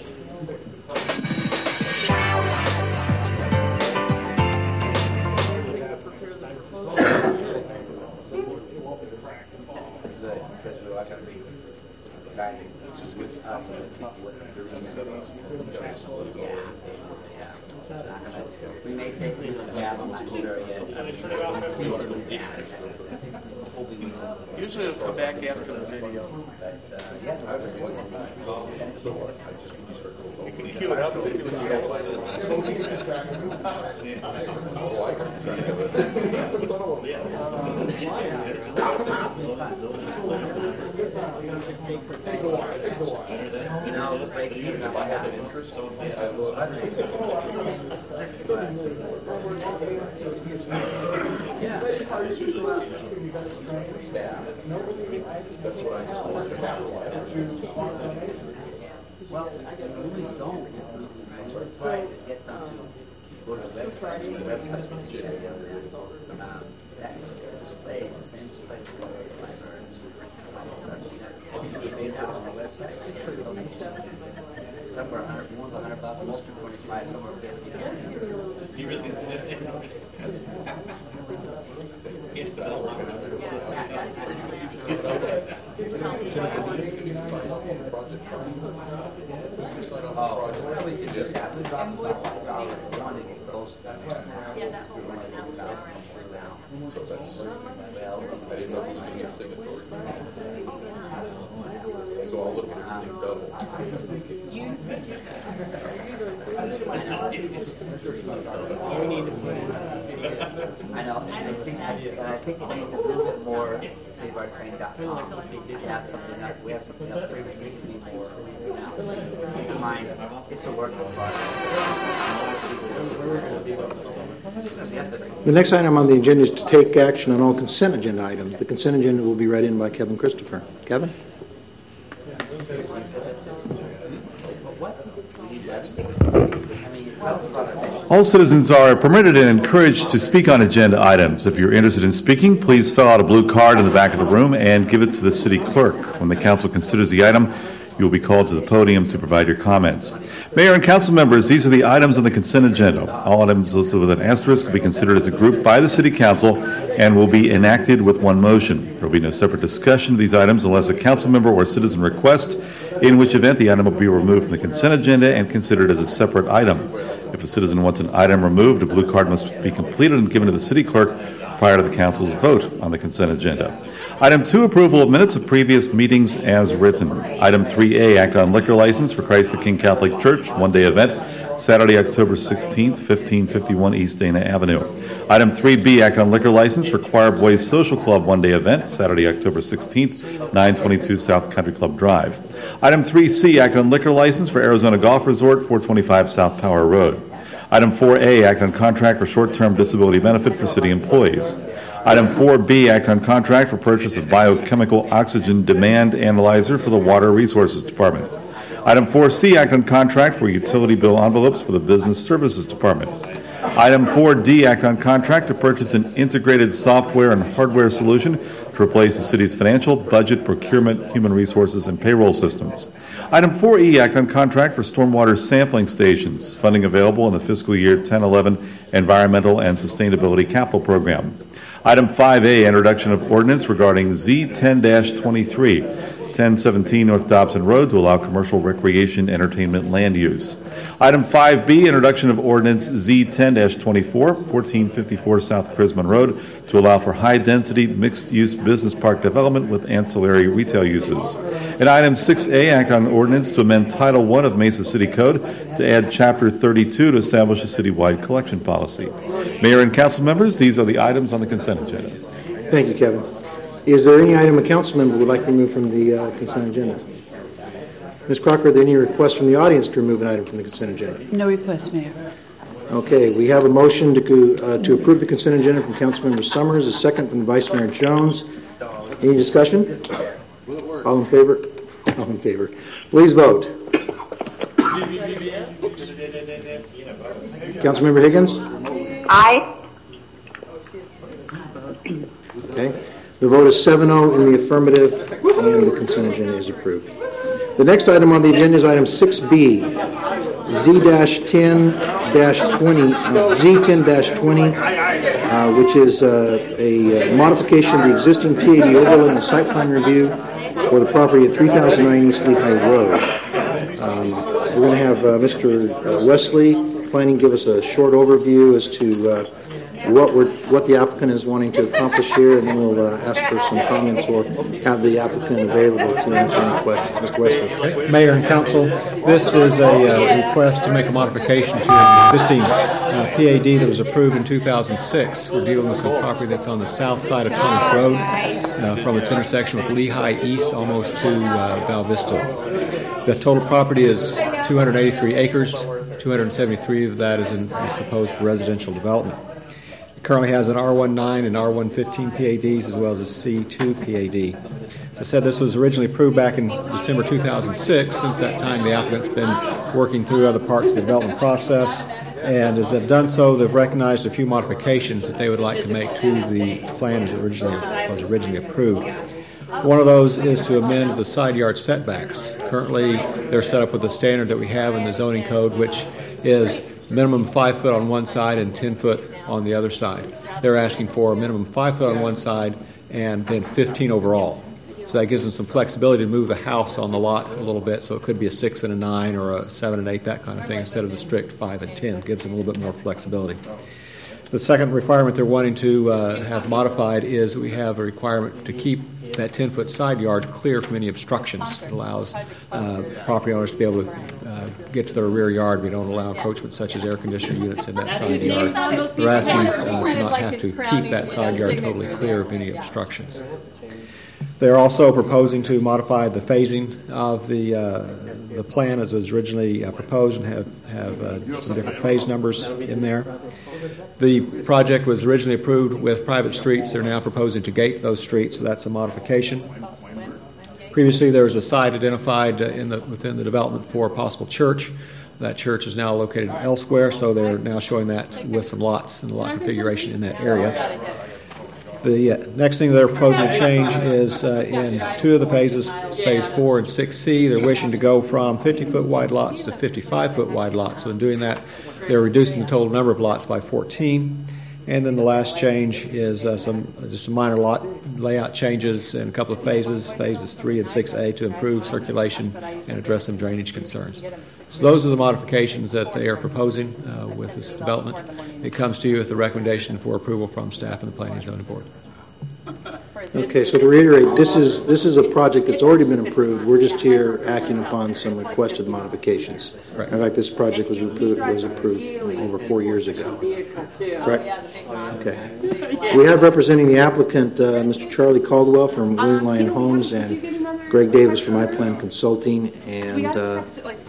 We may take a little jab on my sure yet. Usually it'll come back after the video. But, uh, yeah. You can cue it up and see what you know, the breaks even if I have interest. Well, we don't. We're trying to get them to go to the website, the website to see that down there. Um, that display, the same display as the library. We made that on the website. Somewhere a hundred, one's a hundred bucks, most are twenty-five, some are fifty. You really is it? Oh, well, we can do that. We got about five dollars. We want to get close to that. Yeah, that whole one thousand now. So that's, well, I didn't know if we could get signatory. So I'll look at everything double. We need to put it. I know, and I think, I think it needs a little bit more save our train dot com. We have something up, we have something up there, it needs to be more now. Keep in mind, it's a work in progress. The next item on the agenda is to take action on all consent agenda items. The consent agenda will be read in by Kevin Christopher. Kevin? What? I mean, tell us about our mission. All citizens are permitted and encouraged to speak on agenda items. If you're interested in speaking, please fill out a blue card in the back of the room and give it to the city clerk. When the council considers the item, you will be called to the podium to provide your comments. Mayor and council members, these are the items on the consent agenda. All items listed with an asterisk will be considered as a group by the city council and will be enacted with one motion. There will be no separate discussion of these items unless a council member or citizen requests, in which event the item will be removed from the consent agenda and considered as a separate item. If a citizen wants an item removed, a blue card must be completed and given to the city clerk prior to the council's vote on the consent agenda. Item two, approval of minutes of previous meetings as written. Item three A, act on liquor license for Christ the King Catholic Church, one-day event, Saturday, October sixteenth, fifteen fifty-one East Dana Avenue. Item three B, act on liquor license for Choir Boys Social Club, one-day event, Saturday, October sixteenth, nine twenty-two South Country Club Drive. Item three C, act on liquor license for Arizona Golf Resort, four twenty-five South Power Road. Item four A, act on contract for short-term disability benefit for city employees. Item four B, act on contract for purchase of biochemical oxygen demand analyzer for the Water Resources Department. Item four C, act on contract for utility bill envelopes for the Business Services Department. Item four D, act on contract to purchase an integrated software and hardware solution to replace the city's financial, budget, procurement, human resources, and payroll systems. Item four E, act on contract for stormwater sampling stations, funding available in the fiscal year ten eleven Environmental and Sustainability Capital Program. Item five A, introduction of ordinance regarding Z ten twenty-three, ten seventeen North Dobson Road to allow commercial recreation entertainment land use. Item five B, introduction of ordinance Z ten twenty-four, fourteen fifty-four South Prisman Road to allow for high-density mixed-use business park development with ancillary retail uses. And item six A, act on ordinance to amend Title one of Mesa City Code to add Chapter thirty-two to establish a citywide collection policy. Mayor and council members, these are the items on the consent agenda. Thank you, Kevin. Is there any item a council member would like to remove from the uh, consent agenda? Miz Crocker, are there any requests from the audience to remove an item from the consent agenda? No request, Mayor. Okay, we have a motion to go, uh, to approve the consent agenda from Councilmember Summers, a second from the Vice Mayor Jones. Any discussion? All in favor? All in favor. Please vote. Councilmember Higgins? Aye. Okay. The vote is seven oh in the affirmative, and the consent agenda is approved. The next item on the agenda is item six B, Z ten twenty, uh, Z ten twenty, uh, which is uh, a uh, modification of the existing P A D overlay and site plan review for the property at three thousand nine East Lehigh Road. Um, we're going to have uh, Mister Wesley, planning, give us a short overview as to uh, what we're, what the applicant is wanting to accomplish here, and then we'll uh, ask for some comments or have the applicant available to answer any questions. Mister Wesley. Mayor and Council, this is a uh, request to make a modification to an existing uh, P A D that was approved in two thousand six. We're dealing with some property that's on the south side of Thomas Road, uh, from its intersection with Lehigh East almost to uh, Val Vista. The total property is two hundred eighty-three acres. two hundred seventy-three of that is, in, is proposed for residential development. It currently has an R nineteen and R fifteen P A Ds as well as a C two P A D. As I said, this was originally approved back in December two thousand six. Since that time, the applicant's been working through other parts of the development process, and as they've done so, they've recognized a few modifications that they would like to make to the plan as originally was originally approved. One of those is to amend the side yard setbacks. Currently, they're set up with the standard that we have in the zoning code, which is minimum five foot on one side and ten foot on the other side. They're asking for a minimum five foot on one side and then fifteen overall. So that gives them some flexibility to move the house on the lot a little bit. So it could be a six and a nine or a seven and eight, that kind of thing, instead of the strict five and ten. It gives them a little bit more flexibility. The second requirement they're wanting to uh, have modified is we have a requirement to keep that ten-foot side yard clear from any obstructions. It allows uh, property owners to be able to uh, get to their rear yard. We don't allow encroachment such as air conditioning units in that side yard. We're asking uh, to not have to keep that side yard totally clear of any obstructions. They're also proposing to modify the phasing of the uh, the plan as was originally uh, proposed and have, have uh, some different phase numbers in there. The project was originally approved with private streets. They're now proposing to gate those streets, so that's a modification. Previously, there was a site identified in the, within the development for a possible church. That church is now located elsewhere, so they're now showing that with some lots and the lot configuration in that area. The uh, next thing they're proposing to change is uh, in two of the phases, phase four and six C, they're wishing to go from fifty-foot wide lots to fifty-five-foot wide lots. So in doing that, they're reducing the total number of lots by fourteen. And then the last change is uh, some just some minor lot layout changes in a couple of phases, phases three and six A, to improve circulation and address some drainage concerns. So those are the modifications that they are proposing uh, with this development. It comes to you with a recommendation for approval from staff and the Planning and Zoning Board. Okay, so to reiterate, this is this is a project that's already been approved. We're just here acting upon some requested modifications. Correct. In fact, this project was approved, was approved over four years ago. Correct? Okay. We have representing the applicant, uh, Mister Charlie Caldwell from William Lyon Homes and Greg Davis from iPlan Consulting, and uh,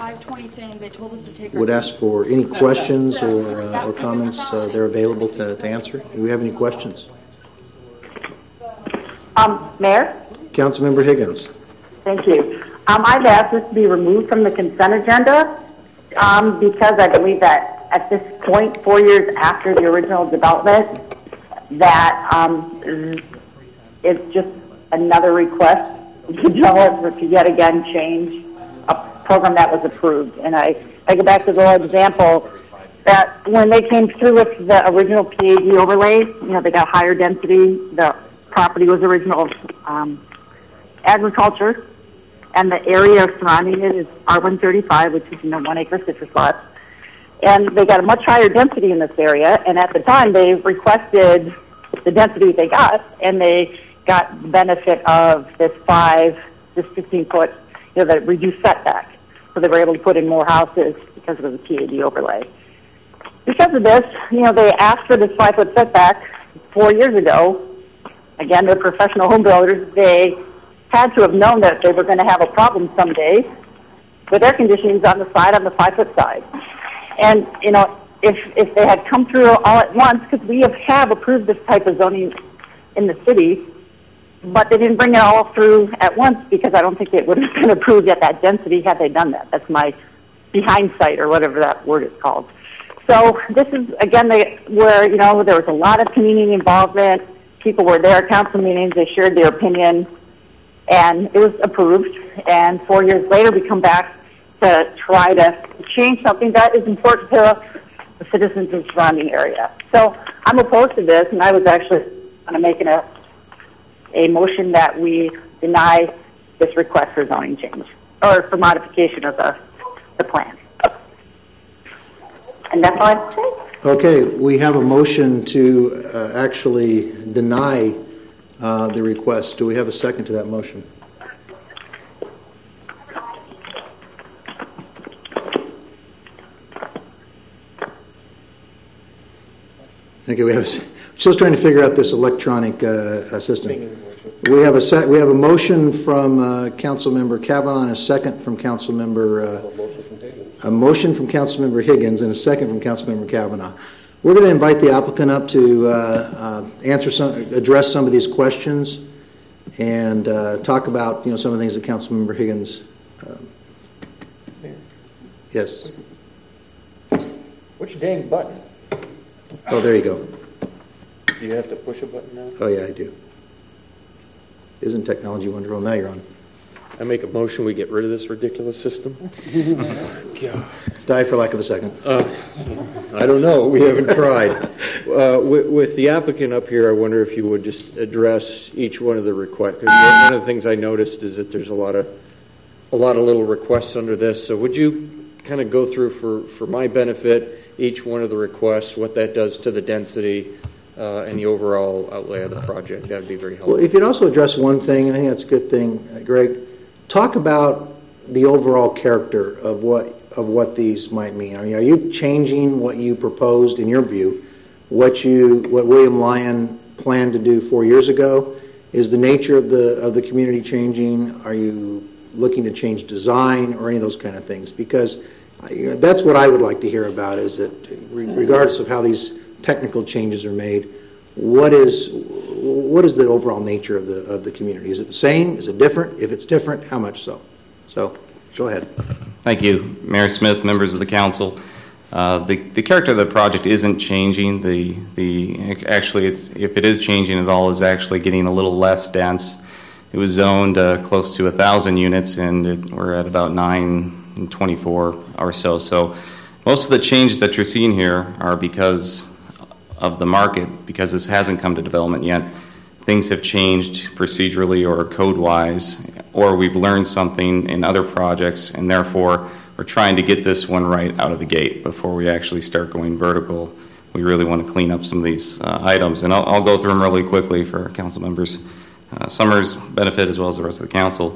would ask for any questions or, uh, or comments. Uh, they're available to, to answer. Do we have any questions? Um, Mayor? Councilmember Higgins. Thank you. Um, I've asked this to be removed from the consent agenda um, because I believe that at this point, four years after the original development, that um, it's just another request to develop to yet again change a program that was approved. And I, I go back to the old example that when they came through with the original P A D overlay, you know, they got higher density. The property was original um, agriculture, and the area surrounding it is R one thirty-five, which is, you know, one acre citrus lots. And they got a much higher density in this area, and at the time they requested the density they got, and they got the benefit of this five, this fifteen foot, you know, that reduced setback. So they were able to put in more houses because of the P A D overlay. Because of this, you know, they asked for this five foot setback four years ago. Again, they're professional home builders. They had to have known that they were going to have a problem someday with air conditionings on the side, on the five foot side. And, you know, if if they had come through all at once, because we have, have approved this type of zoning in the city, but they didn't bring it all through at once because I don't think it would have been approved at that density had they done that. That's my behindsight, or whatever that word is called. So this is, again, they, where, you know, there was a lot of community involvement. People were there at council meetings. They shared their opinion, and it was approved. And four years later, we come back to try to change something that is important to the citizens of the surrounding area. So I'm opposed to this, and I was actually going to make a, a motion that we deny this request for zoning change, or for modification of the, the plan. And that's all I have to say. Okay, we have a motion to uh, actually deny uh, the request. Do we have a second to that motion? Okay, we have. Still trying to figure out this electronic uh, system. We have a set. We have a motion from uh, Councilmember Kavanaugh and a second from Councilmember. Uh, a motion from Councilmember Higgins and a second from Councilmember Kavanaugh. We're going to invite the applicant up to uh, uh, answer some, address some of these questions, and uh, talk about, you know, some of the things that Councilmember Higgins. Um, yes. What's your dang button? Oh, there you go. Do you have to push a button now? Oh yeah, I do. Isn't technology wonderful? Now you're on. I make a motion we get rid of this ridiculous system. God. Die for lack of a second. Uh, I don't know. We haven't tried. Uh, with, with the applicant up here, I wonder if you would just address each one of the requests. Because one of the things I noticed is that there's a lot of a lot of little requests under this. So would you kind of go through for, for my benefit each one of the requests, what that does to the density uh, and the overall outlay of the project? That would be very helpful. Well, if you'd also address one thing, and I think that's a good thing, uh, Greg. Talk about the overall character of what of what these might mean. I mean, are you changing what you proposed, in your view, what you what William Lyon planned to do four years ago? Is the nature of the of the community changing? Are you looking to change design or any of those kind of things? Because you know, that's what I would like to hear about. Is that regardless of how these technical changes are made, what is what is the overall nature of the of the community? Is it the same? Is it different? If it's different, how much so? So, Go ahead. Thank you, Mayor Smith, members of the council. Uh, the, the character of the project isn't changing. The, the, actually, it's, if it is changing at all, is actually getting a little less dense. It was zoned uh, close to one thousand units, and it, we're at about nine twenty-four or so. So most of the changes that you're seeing here are because of the market, because this hasn't come to development yet. Things have changed procedurally or code-wise, or we've learned something in other projects, and therefore we're trying to get this one right out of the gate before we actually start going vertical. We really want to clean up some of these uh, items, and I'll, I'll go through them really quickly for council members. Uh, Summers' benefit as well as the rest of the council.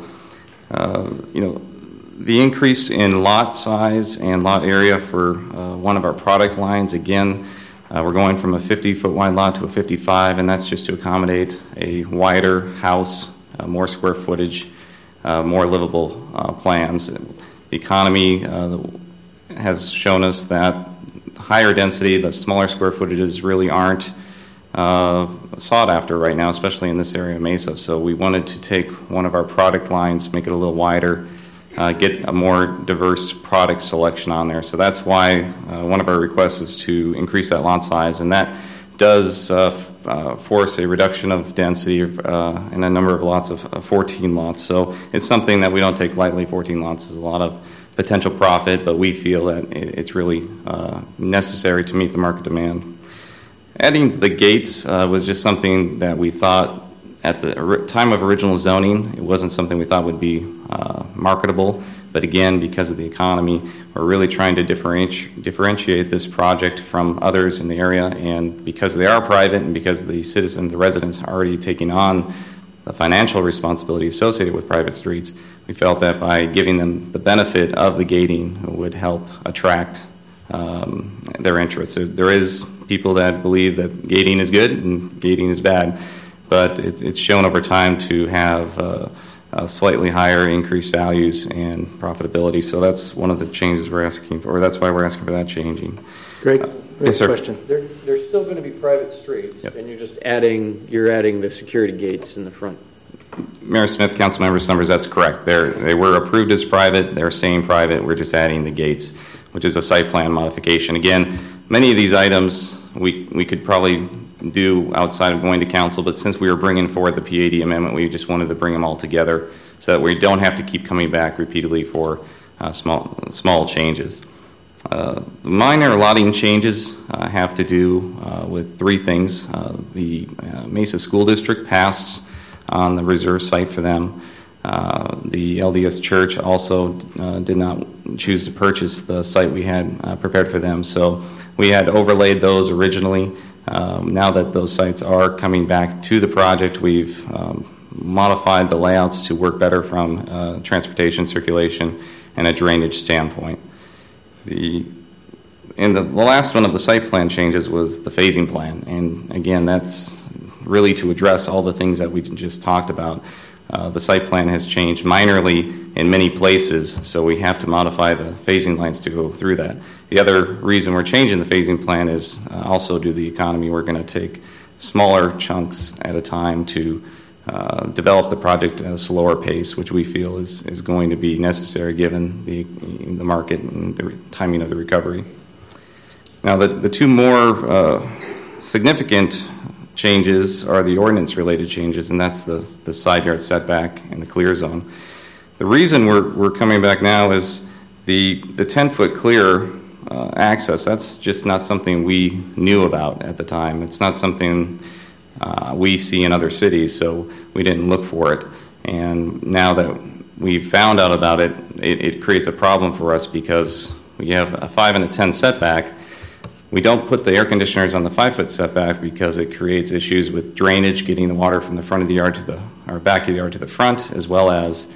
Uh, you know, the increase in lot size and lot area for uh, one of our product lines, again, uh, we're going from a fifty foot wide lot to a fifty-five, and that's just to accommodate a wider house, uh, more square footage, uh, more livable uh, plans. The economy uh, has shown us that higher density, the smaller square footages really aren't uh, sought after right now, especially in this area of Mesa. So we wanted to take one of our product lines, make it a little wider, uh, get a more diverse product selection on there. So that's why uh, one of our requests is to increase that lot size, and that does uh, f- uh, force a reduction of density uh, in a number of lots of uh, fourteen lots. So it's something that we don't take lightly. fourteen lots is a lot of potential profit, but we feel that it's really uh, necessary to meet the market demand. Adding the gates uh, was just something that we thought at the time of original zoning, it wasn't something we thought would be uh, marketable, but again, because of the economy, we're really trying to differentiate, differentiate this project from others in the area, and because they are private and because the citizens, the residents are already taking on the financial responsibility associated with private streets, we felt that by giving them the benefit of the gating would help attract um, their interest. There, there is people that believe that gating is good and gating is bad, but it's, it's shown over time to have uh, uh, slightly higher increased values and profitability. So that's one of the changes we're asking for, or that's why we're asking for that changing. Greg, uh, yes, sir. question. There, there's still going to be private streets, Yep. and you're just adding, you're adding the security gates in the front. Mayor Smith, council members, numbers, that's correct. They're, they were approved as private. They're staying private. We're just adding the gates, which is a site plan modification. Again, many of these items we, we could probably do outside of going to council, but since we were bringing forward the P A D amendment, we just wanted to bring them all together so that we don't have to keep coming back repeatedly for uh, small, small changes. Uh, minor lotting changes uh, have to do uh, with three things. Uh, the uh, Mesa School District passed on the reserve site for them. Uh, the L D S Church also uh, did not choose to purchase the site we had uh, prepared for them. So we had overlaid those originally. Um, now that those sites are coming back to the project, we've um, modified the layouts to work better from uh, transportation, circulation, and a drainage standpoint. The and the, the last one of the site plan changes was the phasing plan, and again, that's really to address all the things that we just talked about. Uh, the site plan has changed minorly in many places, so we have to modify the phasing lines to go through that. The other reason we're changing the phasing plan is uh, also due to the economy. We're going to take smaller chunks at a time to uh, develop the project at a slower pace, which we feel is, is going to be necessary given the, the market and the timing of the recovery. Now, the, the two more uh, significant changes are the ordinance-related changes, and that's the, the side yard setback and the clear zone. The reason we're, we're coming back now is the the ten-foot clear uh, access, that's just not something we knew about at the time. It's not something uh, we see in other cities, so we didn't look for it. And now that we've found out about it, it, it creates a problem for us because we have a five and a ten setback. We don't put the air conditioners on the five-foot setback because it creates issues with drainage, getting the water from the front of the yard to the, or back of the yard to the front, as well as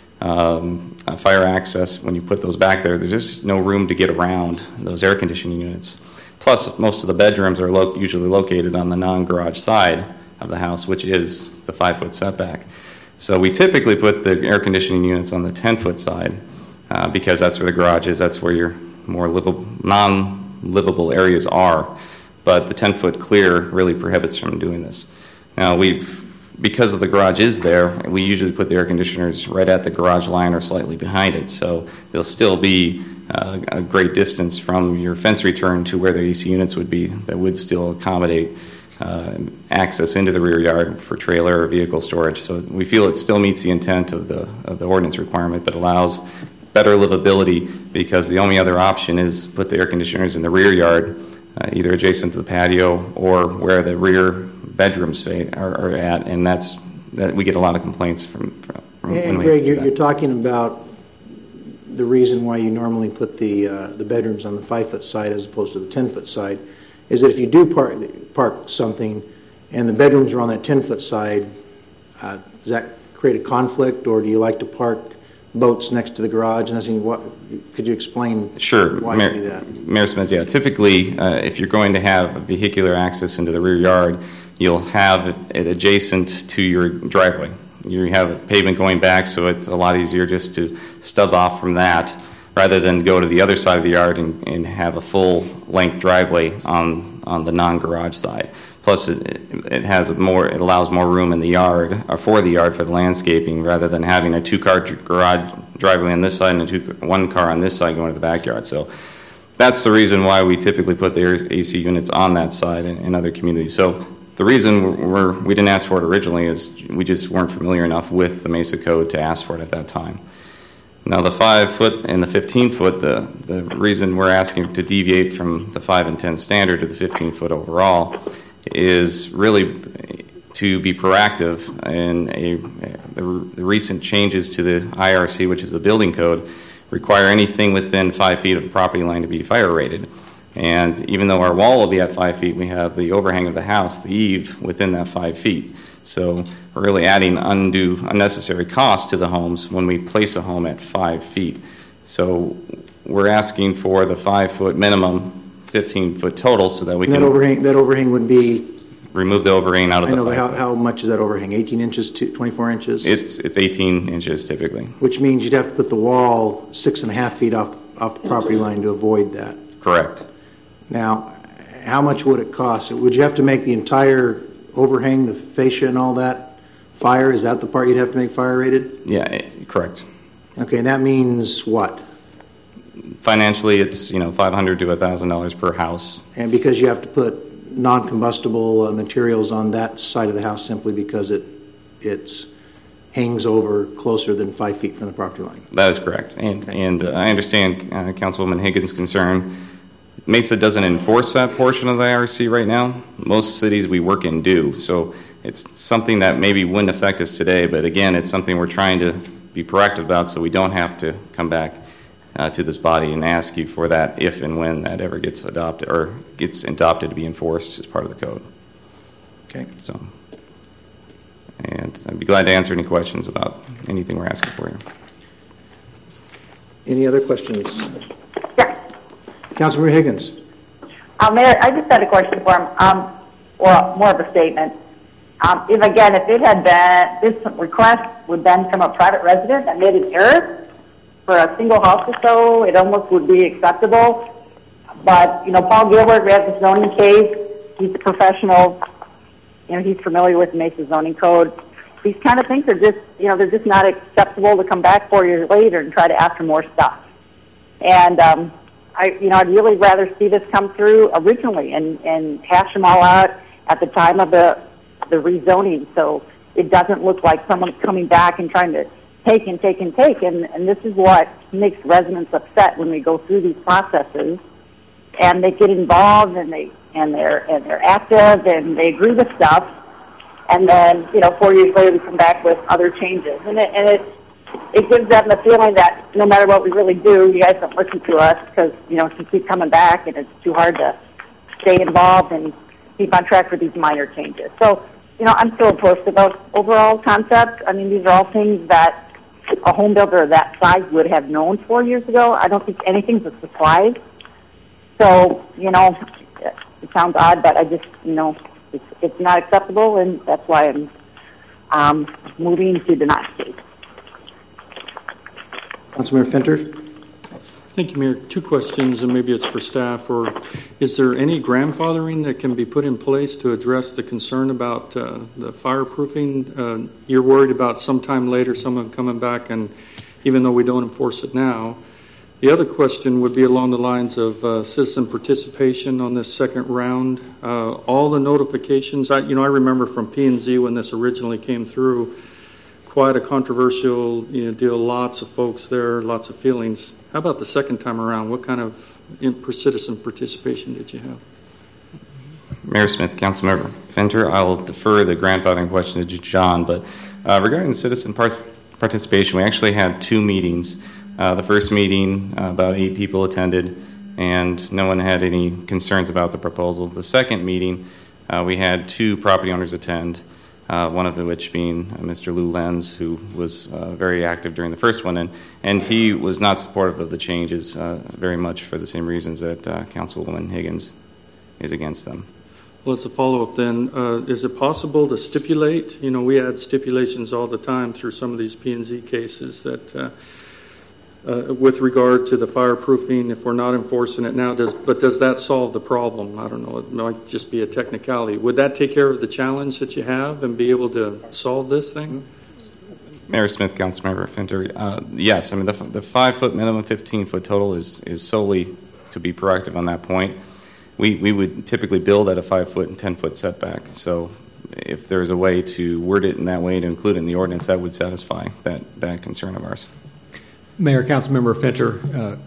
um, fire access. When you put those back there, there's just no room to get around those air conditioning units. Plus, most of the bedrooms are lo- usually located on the non-garage side of the house, which is the five-foot setback. So we typically put the air conditioning units on the ten-foot side uh, because that's where the garage is. That's where your more livable, non livable areas are, but the ten-foot clear really prohibits from doing this. Now, we've because of the garage is there, we usually put the air conditioners right at the garage line or slightly behind it. So they'll still be uh, a great distance from your fence return to where the A C units would be that would still accommodate uh, access into the rear yard for trailer or vehicle storage. So we feel it still meets the intent of the, of the ordinance requirement, but allows better livability, because the only other option is put the air conditioners in the rear yard, uh, either adjacent to the patio or where the rear bedrooms are, are at, and that's that we get a lot of complaints from. from, from and when Greg, we you're, you're talking about the reason why you normally put the uh, the bedrooms on the five foot side as opposed to the ten foot side, is that if you do park park something, and the bedrooms are on that ten foot side, uh, does that create a conflict, or do you like to park boats next to the garage? And I mean, what could you explain? Sure, why Mayor, you do that? Mayor Smith. Yeah, typically, uh, if you're going to have vehicular access into the rear yard, you'll have it adjacent to your driveway. You have a pavement going back, so it's a lot easier just to stub off from that rather than go to the other side of the yard and, and have a full-length driveway on, on the non-garage side. Plus, it, it has more, it allows more room in the yard, or for the yard for the landscaping, rather than having a two-car garage driveway on this side and a two, one car on this side going to the backyard. So that's the reason why we typically put the A C units on that side in, in other communities. So the reason we're, we didn't ask for it originally is we just weren't familiar enough with the Mesa Code to ask for it at that time. Now, the five foot and the fifteen foot, the, the reason we're asking to deviate from the five and ten standard to the fifteen foot overall is really to be proactive in a, the, the recent changes to the I R C, which is the building code, require anything within five feet of the property line to be fire rated. And even though our wall will be at five feet, we have the overhang of the house, the eave, within that five feet. So we're really adding undue, unnecessary cost to the homes when we place a home at five feet. So we're asking for the five-foot minimum, fifteen-foot total, so that we And can that overhang, that overhang would be, remove the overhang out of I the know, five but how, foot. how much is that overhang? eighteen inches to twenty-four inches? It's it's eighteen inches typically. Which means you'd have to put the wall six and a half feet off, off the property line to avoid that. Correct. Now, how much would it cost? Would you have to make the entire overhang, the fascia and all that fire? Is that the part you'd have to make fire rated? Yeah, eh, correct. Okay, and that means what? Financially, it's, you know, five hundred to one thousand dollars per house. And because you have to put non-combustible uh, materials on that side of the house simply because it it's hangs over closer than five feet from the property line. That is correct. And, okay. and uh, I understand uh, Councilwoman Higgins' concern. Mesa doesn't enforce that portion of the I R C right now. Most cities we work in do. So it's something that maybe wouldn't affect us today, but again, it's something we're trying to be proactive about so we don't have to come back uh, to this body and ask you for that if and when that ever gets adopted or gets adopted to be enforced as part of the code. Okay. So, and I'd be glad to answer any questions about anything we're asking for you. Any other questions? Councilmember Higgins. Uh, Mayor, I just had a question for him, um, or more of a statement. Um, if again, if it had been, this request would then from a private resident that made an error for a single house or so, it almost would be acceptable. But, you know, Paul Gilbert, we have the zoning case. He's a professional. You know, he's familiar with the Mesa zoning code. These kind of things are just, you know, they're just not acceptable to come back four years later and try to ask for more stuff. And, um, I, you know, I'd really rather see this come through originally and, and hash them all out at the time of the the rezoning, so it doesn't look like someone's coming back and trying to take and take and take. And, and this is what makes residents upset when we go through these processes, and they get involved and they and they're and they're active and they agree with stuff, and then you know four years later we come back with other changes, and it and it. It gives them the feeling that no matter what we really do, you guys don't listen to us because, you know, you keep coming back and it's too hard to stay involved and keep on track for these minor changes. So, you know, I'm still opposed to the overall concept. I mean, these are all things that a home builder of that size would have known four years ago. I don't think anything's a surprise. So, you know, it sounds odd, but I just, you know, it's, it's not acceptable, and that's why I'm um, moving to deny state. Councilmember Finter. Thank you, Mayor. Two questions, and maybe it's for staff. Or is there any grandfathering that can be put in place to address the concern about uh, the fireproofing? Uh, you're worried about sometime later someone coming back, and even though we don't enforce it now. The other question would be along the lines of uh, citizen participation on this second round. Uh, all the notifications, I, you know, I remember from P and Z when this originally came through, quite a controversial you know, deal, lots of folks there, lots of feelings. How about the second time around? What kind of in- citizen participation did you have? Mayor Smith, Councilmember Fenter, I'll defer the grandfathering question to John, but uh, regarding the citizen par- participation, we actually had two meetings. Uh, the first meeting, uh, about eight people attended, and no one had any concerns about the proposal. The second meeting, uh, we had two property owners attend. Uh, one of which being uh, Mister Lou Lenz, who was uh, very active during the first one, and, and he was not supportive of the changes uh, very much for the same reasons that uh, Councilwoman Higgins is against them. Well, as a follow-up then, uh, is it possible to stipulate, you know, we add stipulations all the time through some of these P and Z cases that uh, Uh, with regard to the fireproofing, if we're not enforcing it now, does, but does that solve the problem? I don't know, it might just be a technicality. Would that take care of the challenge that you have and be able to solve this thing? Mayor Smith, Councilmember Fenter, uh, yes, I mean, the, the five-foot minimum, fifteen-foot total is, is solely to be proactive on that point. We, we would typically build at a five-foot and ten-foot setback, so if there's a way to word it in that way to include it in the ordinance, that would satisfy that, that concern of ours. Mayor, Councilmember Fenter, uh,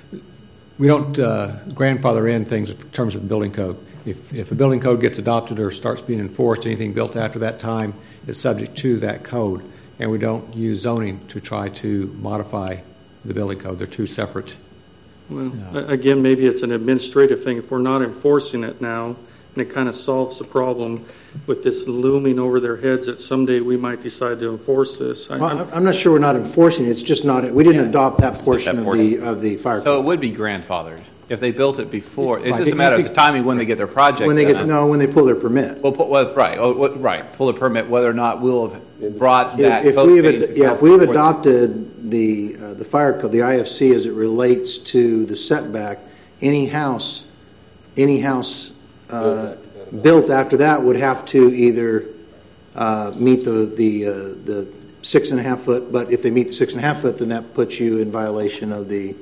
we don't uh, grandfather in things in terms of the building code. If, if a building code gets adopted or starts being enforced, anything built after that time is subject to that code, and we don't use zoning to try to modify the building code. They're two separate. Well, uh, again, maybe it's an administrative thing. If we're not enforcing it now, and it kind of solves the problem with this looming over their heads that someday we might decide to enforce this. I, well, I'm not sure we're not enforcing it. It's just not, we didn't yeah. adopt that portion, that portion of the of the fire code. So it would be grandfathered if they built it before. It's right. just a matter of the timing when they get their project when they done. get No, when they pull their permit. Well, well that's right. Oh, what, right. Pull a permit, whether or not we'll have brought that if, if code we've change ad, Yeah, if we've adopted the, uh, the fire code, the I F C, as it relates to the setback, any house, any house uh, built after that would have to either uh, meet the the uh, the six and a half foot. But if they meet the six and a half foot, then that puts you in violation of the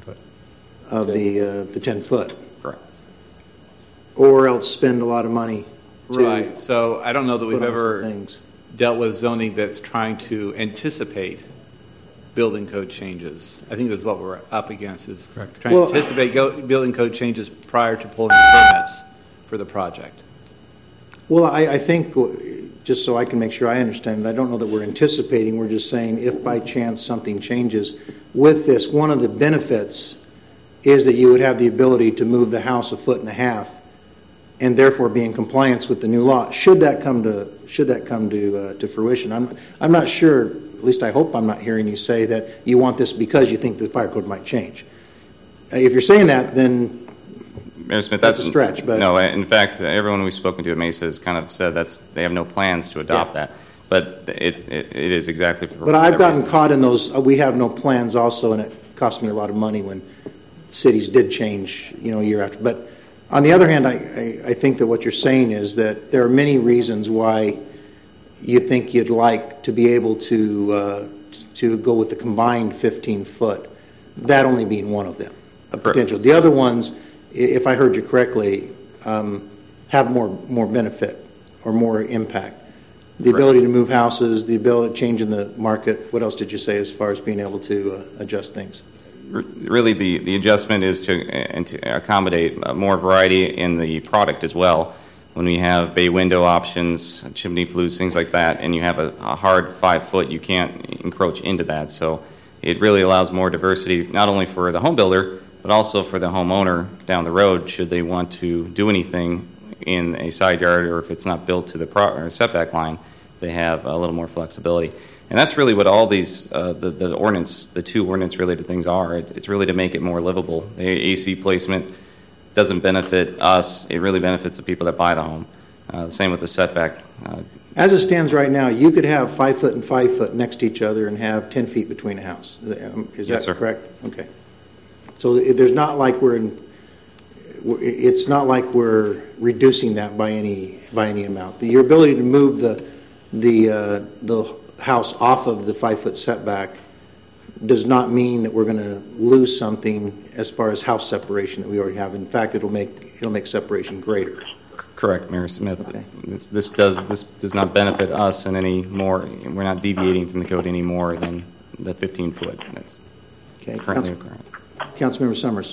of the uh, the ten foot. Correct. Or else spend a lot of money. To right. So I don't know that we've ever things. dealt with zoning that's trying to anticipate building code changes. I think that's what we're up against, is Correct. trying well, to anticipate go, building code changes prior to pulling the permits for the project. Well, I, I think, just so I can make sure I understand it, I don't know that we're anticipating. We're just saying if by chance something changes with this, one of the benefits is that you would have the ability to move the house a foot and a half and therefore be in compliance with the new law. Should that come to should that come to uh, to fruition? I'm I'm not sure. At least I hope I'm not hearing you say that you want this because you think the fire code might change. Uh, if you're saying that, then Mayor Smith, that's, that's a stretch. But no, in fact, everyone we've spoken to at Mesa has kind of said that's they have no plans to adopt yeah. that. But it's it, it is exactly for. But I've gotten reason. caught in those. Uh, we have no plans also, and it cost me a lot of money when cities did change, you know, year after. But on the other hand, I, I, I think that what you're saying is that there are many reasons why you think you'd like to be able to uh, to go with the combined fifteen foot. That only being one of them, a potential. The other ones, if I heard you correctly, um, have more more benefit or more impact. The Correct. ability to move houses, the ability to change in the market. What else did you say as far as being able to uh, adjust things? Really, the, the adjustment is to, and to accommodate more variety in the product as well. When we have bay window options, chimney flues, things like that, and you have a, a hard five foot, you can't encroach into that. So it really allows more diversity, not only for the home builder, but also for the homeowner down the road, should they want to do anything in a side yard, or if it's not built to the pro- or setback line, they have a little more flexibility. And that's really what all these, uh, the, the ordinance, the two ordinance-related things are. It's, it's really to make it more livable. The A C placement doesn't benefit us. It really benefits the people that buy the home. Uh, the same with the setback. Uh, As it stands right now, you could have five foot and five foot next to each other and have ten feet between a house. Is that yes, sir. correct? Okay. So it- there's not like we're in, it's not like we're reducing that by any, by any amount. Your ability to move the, the, uh, the house off of the five-foot setback does not mean that we're going to lose something as far as house separation that we already have. In fact, it'll make, it'll make separation greater. Correct, Mayor Smith. Okay. This, this does this does not benefit us in any more. We're not deviating from the code any more than the fifteen foot. That's okay. currently Council, current. Councilmember Summers.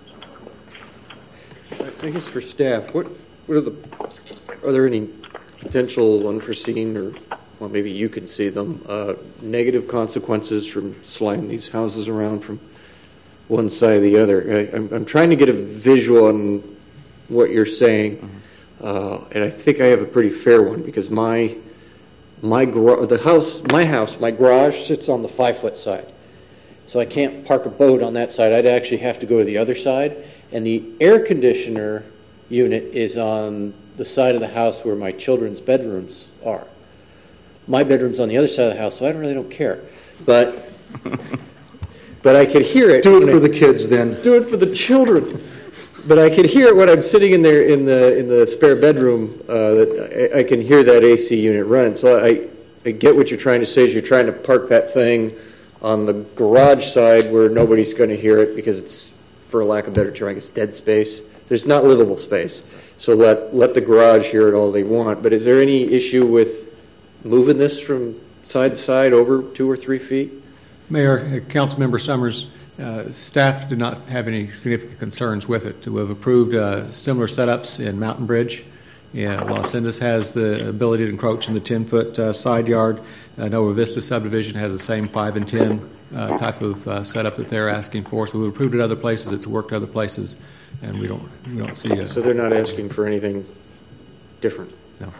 I guess for staff, what what are the are there any potential unforeseen or well maybe you can see them uh, negative consequences from sliding these houses around from one side to the other? I, I'm, I'm trying to get a visual on what you're saying. Mm-hmm. Uh, and I think I have a pretty fair one because my my gar- the house my house my garage sits on the five foot side, so I can't park a boat on that side. I'd actually have to go to the other side, and the air conditioner unit is on the side of the house where my children's bedrooms are. My bedroom's on the other side of the house, so I don't really don't care, but but I could hear it. Do it for I, the kids, then. Do it for the children. But I could hear it when I'm sitting in there in the in the spare bedroom. Uh, that I, I can hear that A C unit running. So I, I get what you're trying to say. Is you're trying to park that thing on the garage side where nobody's going to hear it because it's, for lack of a better term, I guess dead space. There's not livable space. So let let the garage hear it all they want. But is there any issue with moving this from side to side over two or three feet? Mayor, uh, Councilmember Summers. Uh, staff did not have any significant concerns with it. We have approved uh, similar setups in Mountain Bridge. Yeah, Los Andes has the ability to encroach in the ten-foot uh, side yard. Uh, Nova Vista subdivision has the same five and ten uh, type of uh, setup that they're asking for. So we've approved it other places. It's worked other places, and we don't we don't see. A, so they're not asking for anything different. No.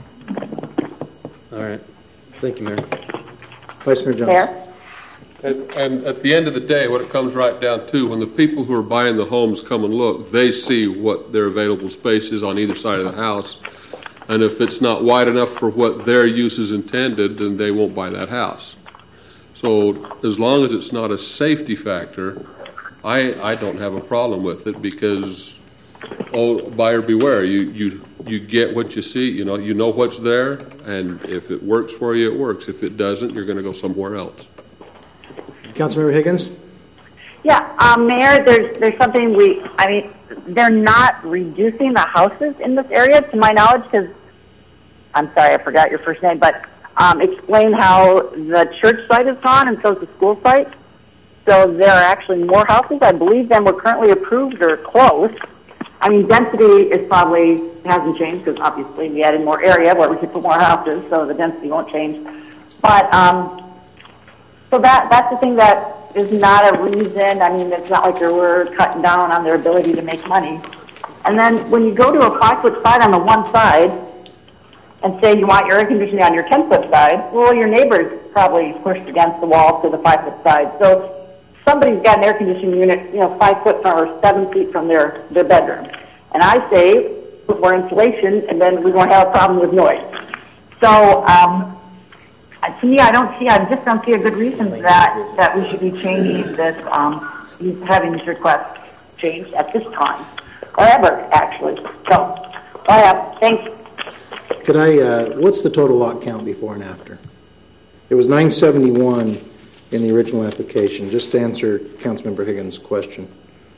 All right. Thank you, Mayor. Vice Mayor Jones. Mayor? And, and at the end of the day, what it comes right down to, when the people who are buying the homes come and look, they see what their available space is on either side of the house. And if it's not wide enough for what their use is intended, then they won't buy that house. So as long as it's not a safety factor, I, I don't have a problem with it because, oh, buyer beware. You, you, you get what you see. You know, you know what's there, and if it works for you, it works. If it doesn't, you're going to go somewhere else. Councilmember Higgins? Yeah, um, Mayor, there's there's something we, I mean, they're not reducing the houses in this area, to my knowledge, because, I'm sorry, I forgot your first name, but um, explain how the church site is gone and so is the school site. So there are actually more houses, I believe, than were currently approved or close. I mean, density is probably, hasn't changed, because obviously we added more area where we could put more houses, so the density won't change. But, um, So that that's the thing that is not a reason. I mean, it's not like we're cutting down on their ability to make money. And then when you go to a five-foot side on the one side and say you want your air conditioning on your ten-foot side, well, your neighbor's probably pushed against the wall to the five-foot side. So somebody's got an air conditioning unit, you know, five foot from or seven feet from their, their bedroom. And I say, put more insulation, and then we won't have a problem with noise. So, um, to me, I don't see, I just don't see a good reason that, that we should be changing this, um, having these requests changed at this time, or ever, actually. So, I have, thanks. Could I, uh, what's the total lot count before and after? It was nine seventy-one in the original application, just to answer Councilmember Higgins' question.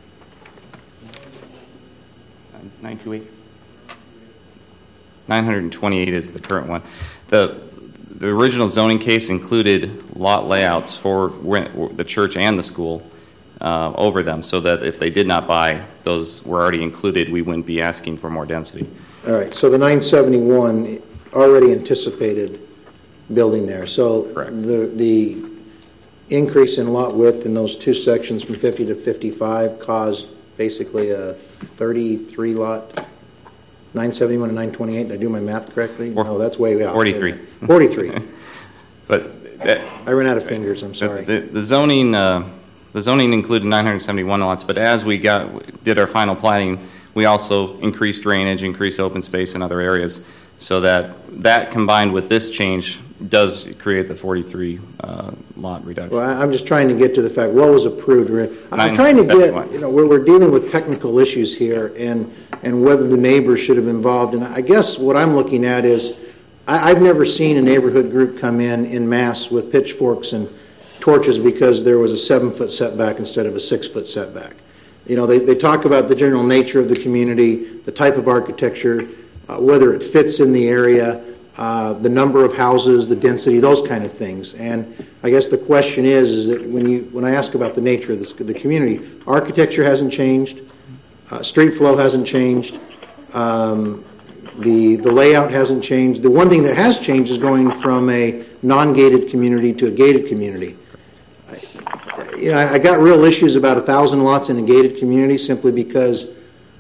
nine twenty-eight. nine hundred twenty-eight is the current one. The The original zoning case included lot layouts for the church and the school uh, over them, so that if they did not buy, those were already included. We wouldn't be asking for more density. All right, so the nine seventy-one already anticipated building there. So Correct. the the increase in lot width in those two sections from fifty to fifty-five caused basically a thirty-three lot. nine seventy-one and nine twenty-eight. Did I do my math correctly? Or, no, that's way out. forty-three. forty-three. But that, I ran out of fingers. I'm sorry. The, the, the zoning, uh, the zoning included nine hundred seventy-one lots. But as we got did our final planning, we also increased drainage, increased open space in other areas, so that that combined with this change does create the forty-three uh, lot reduction. Well, I- I'm just trying to get to the fact, what was approved? I'm Nine trying to seven get, one. you know, we're, we're dealing with technical issues here, and, and whether the neighbors should have involved. And I guess what I'm looking at is, I, I've never seen a neighborhood group come in in mass with pitchforks and torches because there was a seven-foot setback instead of a six-foot setback. You know, they, they talk about the general nature of the community, the type of architecture, uh, whether it fits in the area, uh, the number of houses, the density, those kind of things. And I guess the question is, is that when you when I ask about the nature of this, the community, architecture hasn't changed, uh, street flow hasn't changed, um, the the layout hasn't changed. The one thing that has changed is going from a non-gated community to a gated community. You know, I got real issues about a thousand lots in a gated community simply because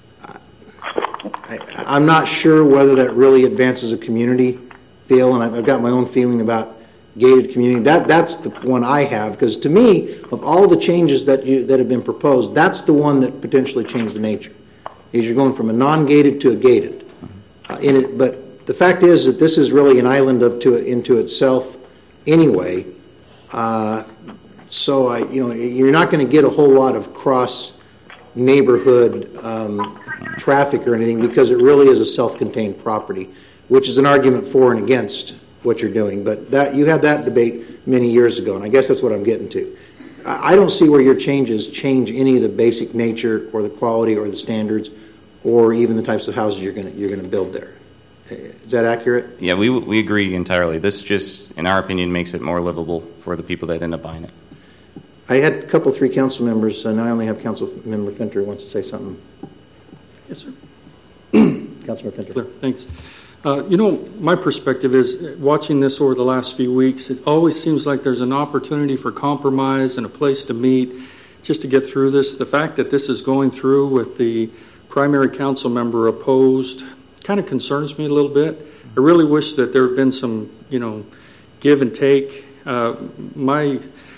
I, I'm not sure whether that really advances a community feel, and I've, I've got my own feeling about gated community. That that's the one I have, because to me, of all the changes that you that have been proposed, that's the one that potentially changed the nature. Is you're going from a non-gated to a gated. Uh, in it, but the fact is that this is really an island up to into itself anyway. Uh, So, I, you know, you're not going to get a whole lot of cross neighborhood um, traffic or anything because it really is a self-contained property, which is an argument for and against what you're doing. But that you had that debate many years ago, and I guess that's what I'm getting to. I, I don't see where your changes change any of the basic nature or the quality or the standards or even the types of houses you're going to you're going to build there. Is that accurate? Yeah, we we agree entirely. This just, in our opinion, makes it more livable for the people that end up buying it. I had a couple, three council members, and I only have Council Member Finter who wants to say something. Yes, sir. Councilmember Finter. Clear. Thanks. Uh, you know, my perspective is, watching this over the last few weeks, it always seems like there's an opportunity for compromise and a place to meet just to get through this. The fact that this is going through with the primary council member opposed kind of concerns me a little bit. I really wish that there had been some, you know, give and take. Uh, my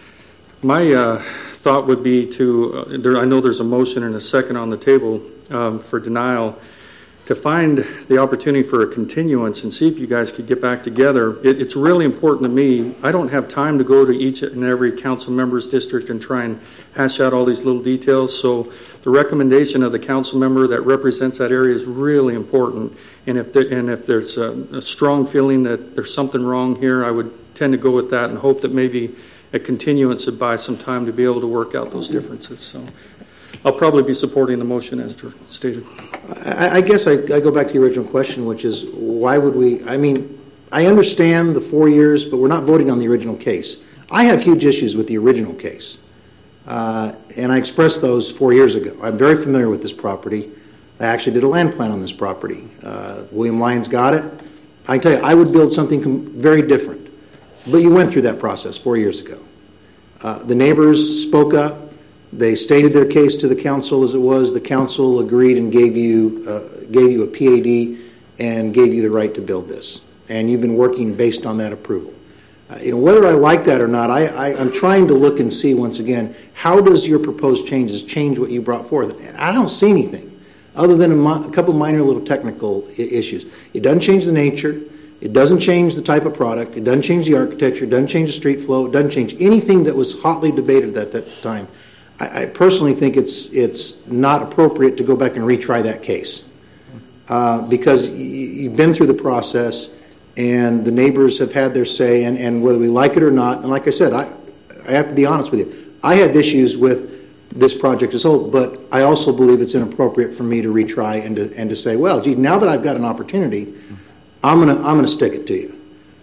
My uh, thought would be to, uh, there, I know there's a motion and a second on the table um, for denial, to find the opportunity for a continuance and see if you guys could get back together. It, it's really important to me. I don't have time to go to each and every council member's district and try and hash out all these little details. So the recommendation of the council member that represents that area is really important. And if there, and if there's a, a strong feeling that there's something wrong here, I would tend to go with that and hope that maybe a continuance would buy some time to be able to work out those differences. So I'll probably be supporting the motion as stated. I, I guess I, I go back to the original question, which is why would we, I mean, I understand the four years, but we're not voting on the original case. I have huge issues with the original case, uh, and I expressed those four years ago. I'm very familiar with this property. I actually did a land plan on this property. Uh, William Lyons got it. I can tell you, I would build something com- very different. But you went through that process four years ago. Uh, the neighbors spoke up. They stated their case to the council as it was. The council agreed and gave you uh, gave you a P A D and gave you the right to build this. And you've been working based on that approval. Uh, you know, whether I like that or not, I, I, I'm trying to look and see once again, how does your proposed changes change what you brought forth? I don't see anything other than a, mo- a couple minor little technical I- issues. It doesn't change the nature. It doesn't change the type of product. It doesn't change the architecture. It doesn't change the street flow. It doesn't change anything that was hotly debated at that time. I, I personally think it's it's not appropriate to go back and retry that case uh, because y- you've been through the process and the neighbors have had their say, and, and whether we like it or not, and like I said, I, I have to be honest with you. I had issues with this project as a whole, but I also believe it's inappropriate for me to retry and to, and to say, well, gee, now that I've got an opportunity, I'm gonna I'm gonna stick it to you.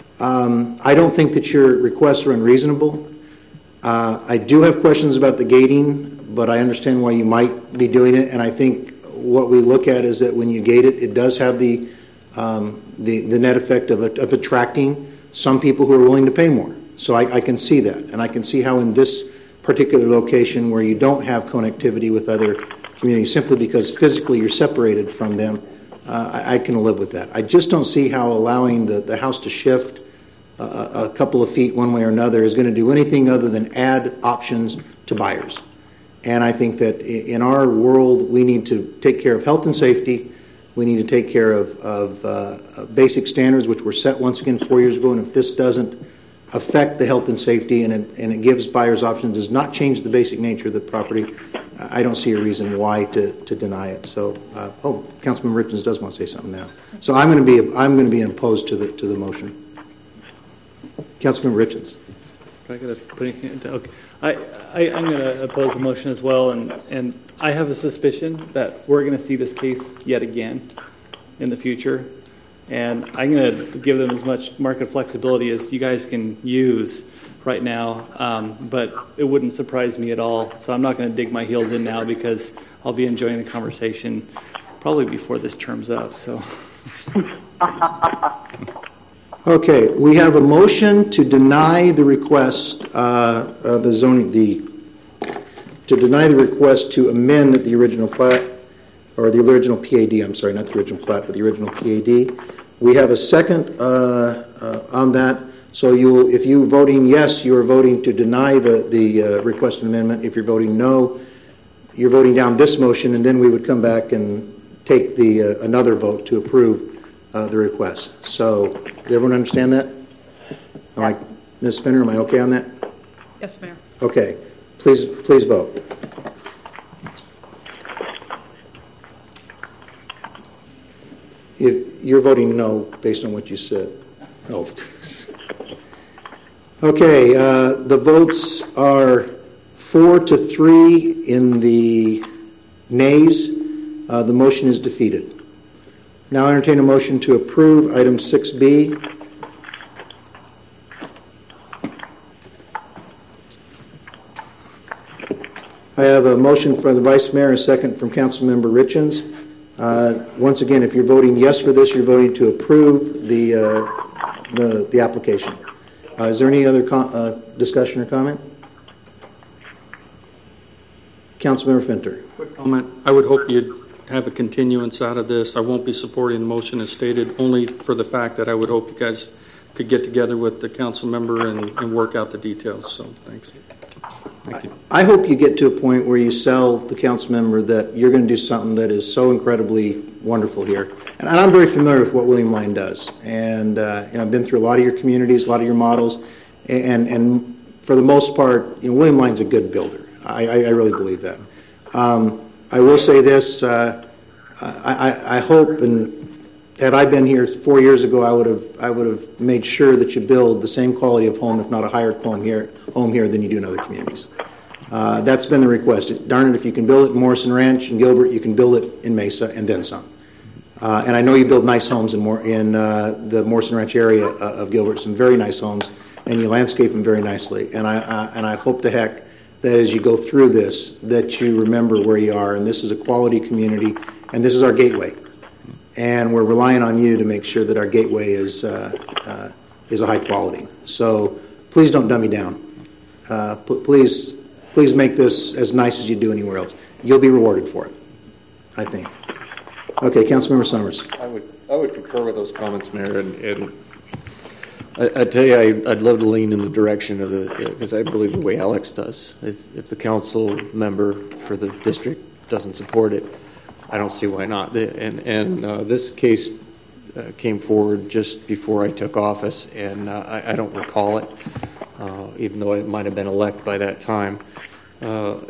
Um, I don't think that your requests are unreasonable. Uh, I do have questions about the gating, but I understand why you might be doing it, and I think what we look at is that when you gate it, it does have the um, the, the net effect of, of attracting some people who are willing to pay more. So I, I can see that, and I can see how in this particular location where you don't have connectivity with other communities simply because physically you're separated from them, uh, I, I can live with that. I just don't see how allowing the, the house to shift uh, a couple of feet one way or another is going to do anything other than add options to buyers. And I think that in our world, we need to take care of health and safety. We need to take care of, of uh, basic standards, which were set once again four years ago. And if this doesn't affect the health and safety, and it, and it gives buyers options, does not change the basic nature of the property, I don't see a reason why to, to deny it. So, uh, oh, Councilman Richards does want to say something now. So I'm going to be I'm going to be opposed to the to the motion. Councilman Richards. I got to put anything into, okay. I, I I'm going to oppose the motion as well, and and I have a suspicion that we're going to see this case yet again in the future, and I'm going to give them as much market flexibility as you guys can use right now, um, but it wouldn't surprise me at all. So I'm not going to dig my heels in now, because I'll be enjoying the conversation probably before this term's up. So. Okay, we have a motion to deny the request, uh, uh, the zoning, the to deny the request to amend the original plat, or the original P A D. I'm sorry, not the original plat, but the original P A D. We have a second uh, uh, on that. So you, if you're voting yes, you are voting to deny the, the uh, requested amendment. If you're voting no, you're voting down this motion, and then we would come back and take the uh, another vote to approve uh, the request. So, does everyone understand that? Am I, Miz Spinner, am I okay on that? Yes, Mayor. Okay. Please, please vote. If you're voting no based on what you said. Oh. Okay, uh, the votes are four to three in the nays. Uh, the motion is defeated. Now I entertain a motion to approve item six B. I have a motion from the Vice Mayor, a second from Councilmember Richins. Uh, once again, if you're voting yes for this, you're voting to approve the uh, the, the application. Uh, is there any other com- uh, discussion or comment? Councilmember Finter. Quick comment. I would hope you'd have a continuance out of this. I won't be supporting the motion as stated, only for the fact that I would hope you guys could get together with the council member and, and work out the details. So thanks. Thank you. I hope you get to a point where you sell the council member that you're going to do something that is so incredibly wonderful here. And I'm very familiar with what William Lyon does. And, uh, and I've been through a lot of your communities, a lot of your models. And, and for the most part, you know, William Lyon's a good builder. I, I, I really believe that. Um, I will say this. Uh, I, I, I hope, and had I been here four years ago, I would have I would have made sure that you build the same quality of home, if not a higher home here, home here than you do in other communities. Uh, that's been the request. Darn it, if you can build it in Morrison Ranch and Gilbert, you can build it in Mesa and then some. Uh, and I know you build nice homes in, Mor- in uh, the Morrison Ranch area uh, of Gilbert, some very nice homes, and you landscape them very nicely. And I uh, and I hope to heck that as you go through this, that you remember where you are. And this is a quality community, and this is our gateway. And we're relying on you to make sure that our gateway is uh, uh, is a high quality. So please don't dumb me down. Uh, p- please, please make this as nice as you do anywhere else. You'll be rewarded for it, I think. Okay, Councilmember Summers. I would I would concur with those comments, Mayor, and, and I, I tell you, I, I'd love to lean in the direction of the, because I believe the way Alex does. If, if the council member for the district doesn't support it, I don't see why not. And, and uh, this case uh, came forward just before I took office, and uh, I, I don't recall it, uh, even though I might have been elected by that time. Uh,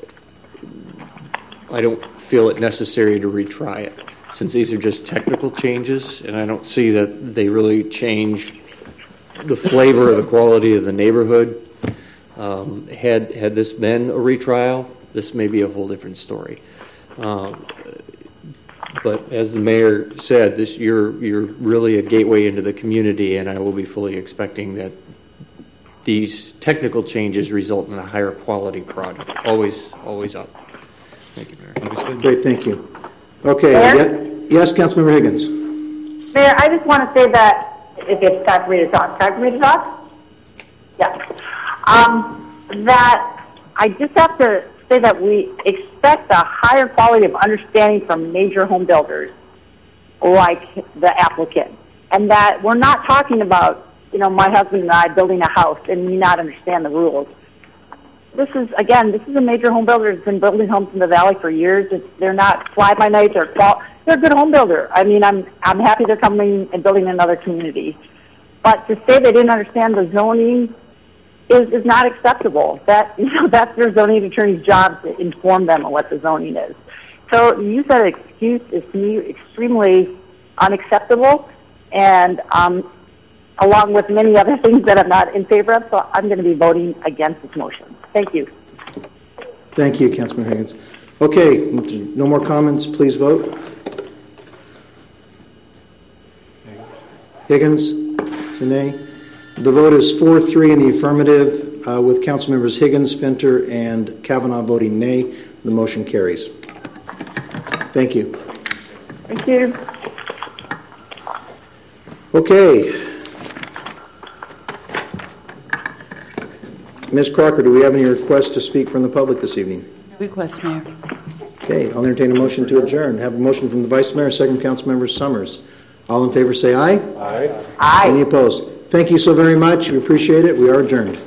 I don't feel it necessary to retry it, since these are just technical changes, and I don't see that they really change the flavor or the quality of the neighborhood. Um, had had this been a retrial, this may be a whole different story. Um, but as the mayor said, this you're you're really a gateway into the community, and I will be fully expecting that these technical changes result in a higher quality product. Always, always up. Thank you, Mayor. Great, thank you. Okay, ye- yes, Councilmember Higgins. Mayor, I just want to say that if it's time for me to talk, time for me to talk? Yeah. Um, that I just have to say that we expect a higher quality of understanding from major home builders like the applicant. And that we're not talking about, you know, my husband and I building a house and me not understand the rules. This is, again, this is a major home builder that's been building homes in the valley for years. It's, they're not fly-by-night. They're, qual- they're a good home builder. I mean, I'm I'm happy they're coming and building another community. But to say they didn't understand the zoning is, is not acceptable. That, you know, that's their zoning attorney's job to inform them on what the zoning is. So to use that excuse is to me extremely unacceptable, and um, along with many other things that I'm not in favor of, so I'm going to be voting against this motion. Thank you. Thank you, Councilman Higgins. Okay, no more comments. Please vote. Higgins, Sine. The vote is four three in the affirmative, uh, with Council members Higgins, Finter, and Kavanaugh voting nay. The motion carries. Thank you. Thank you. Okay. Miz Crocker, do we have any requests to speak from the public this evening? Request, Mayor. Okay, I'll entertain a motion to adjourn. Have a motion from the Vice Mayor, second from Councilmember Summers. All in favor say aye. Aye. Aye. Any opposed? Thank you so very much. We appreciate it. We are adjourned.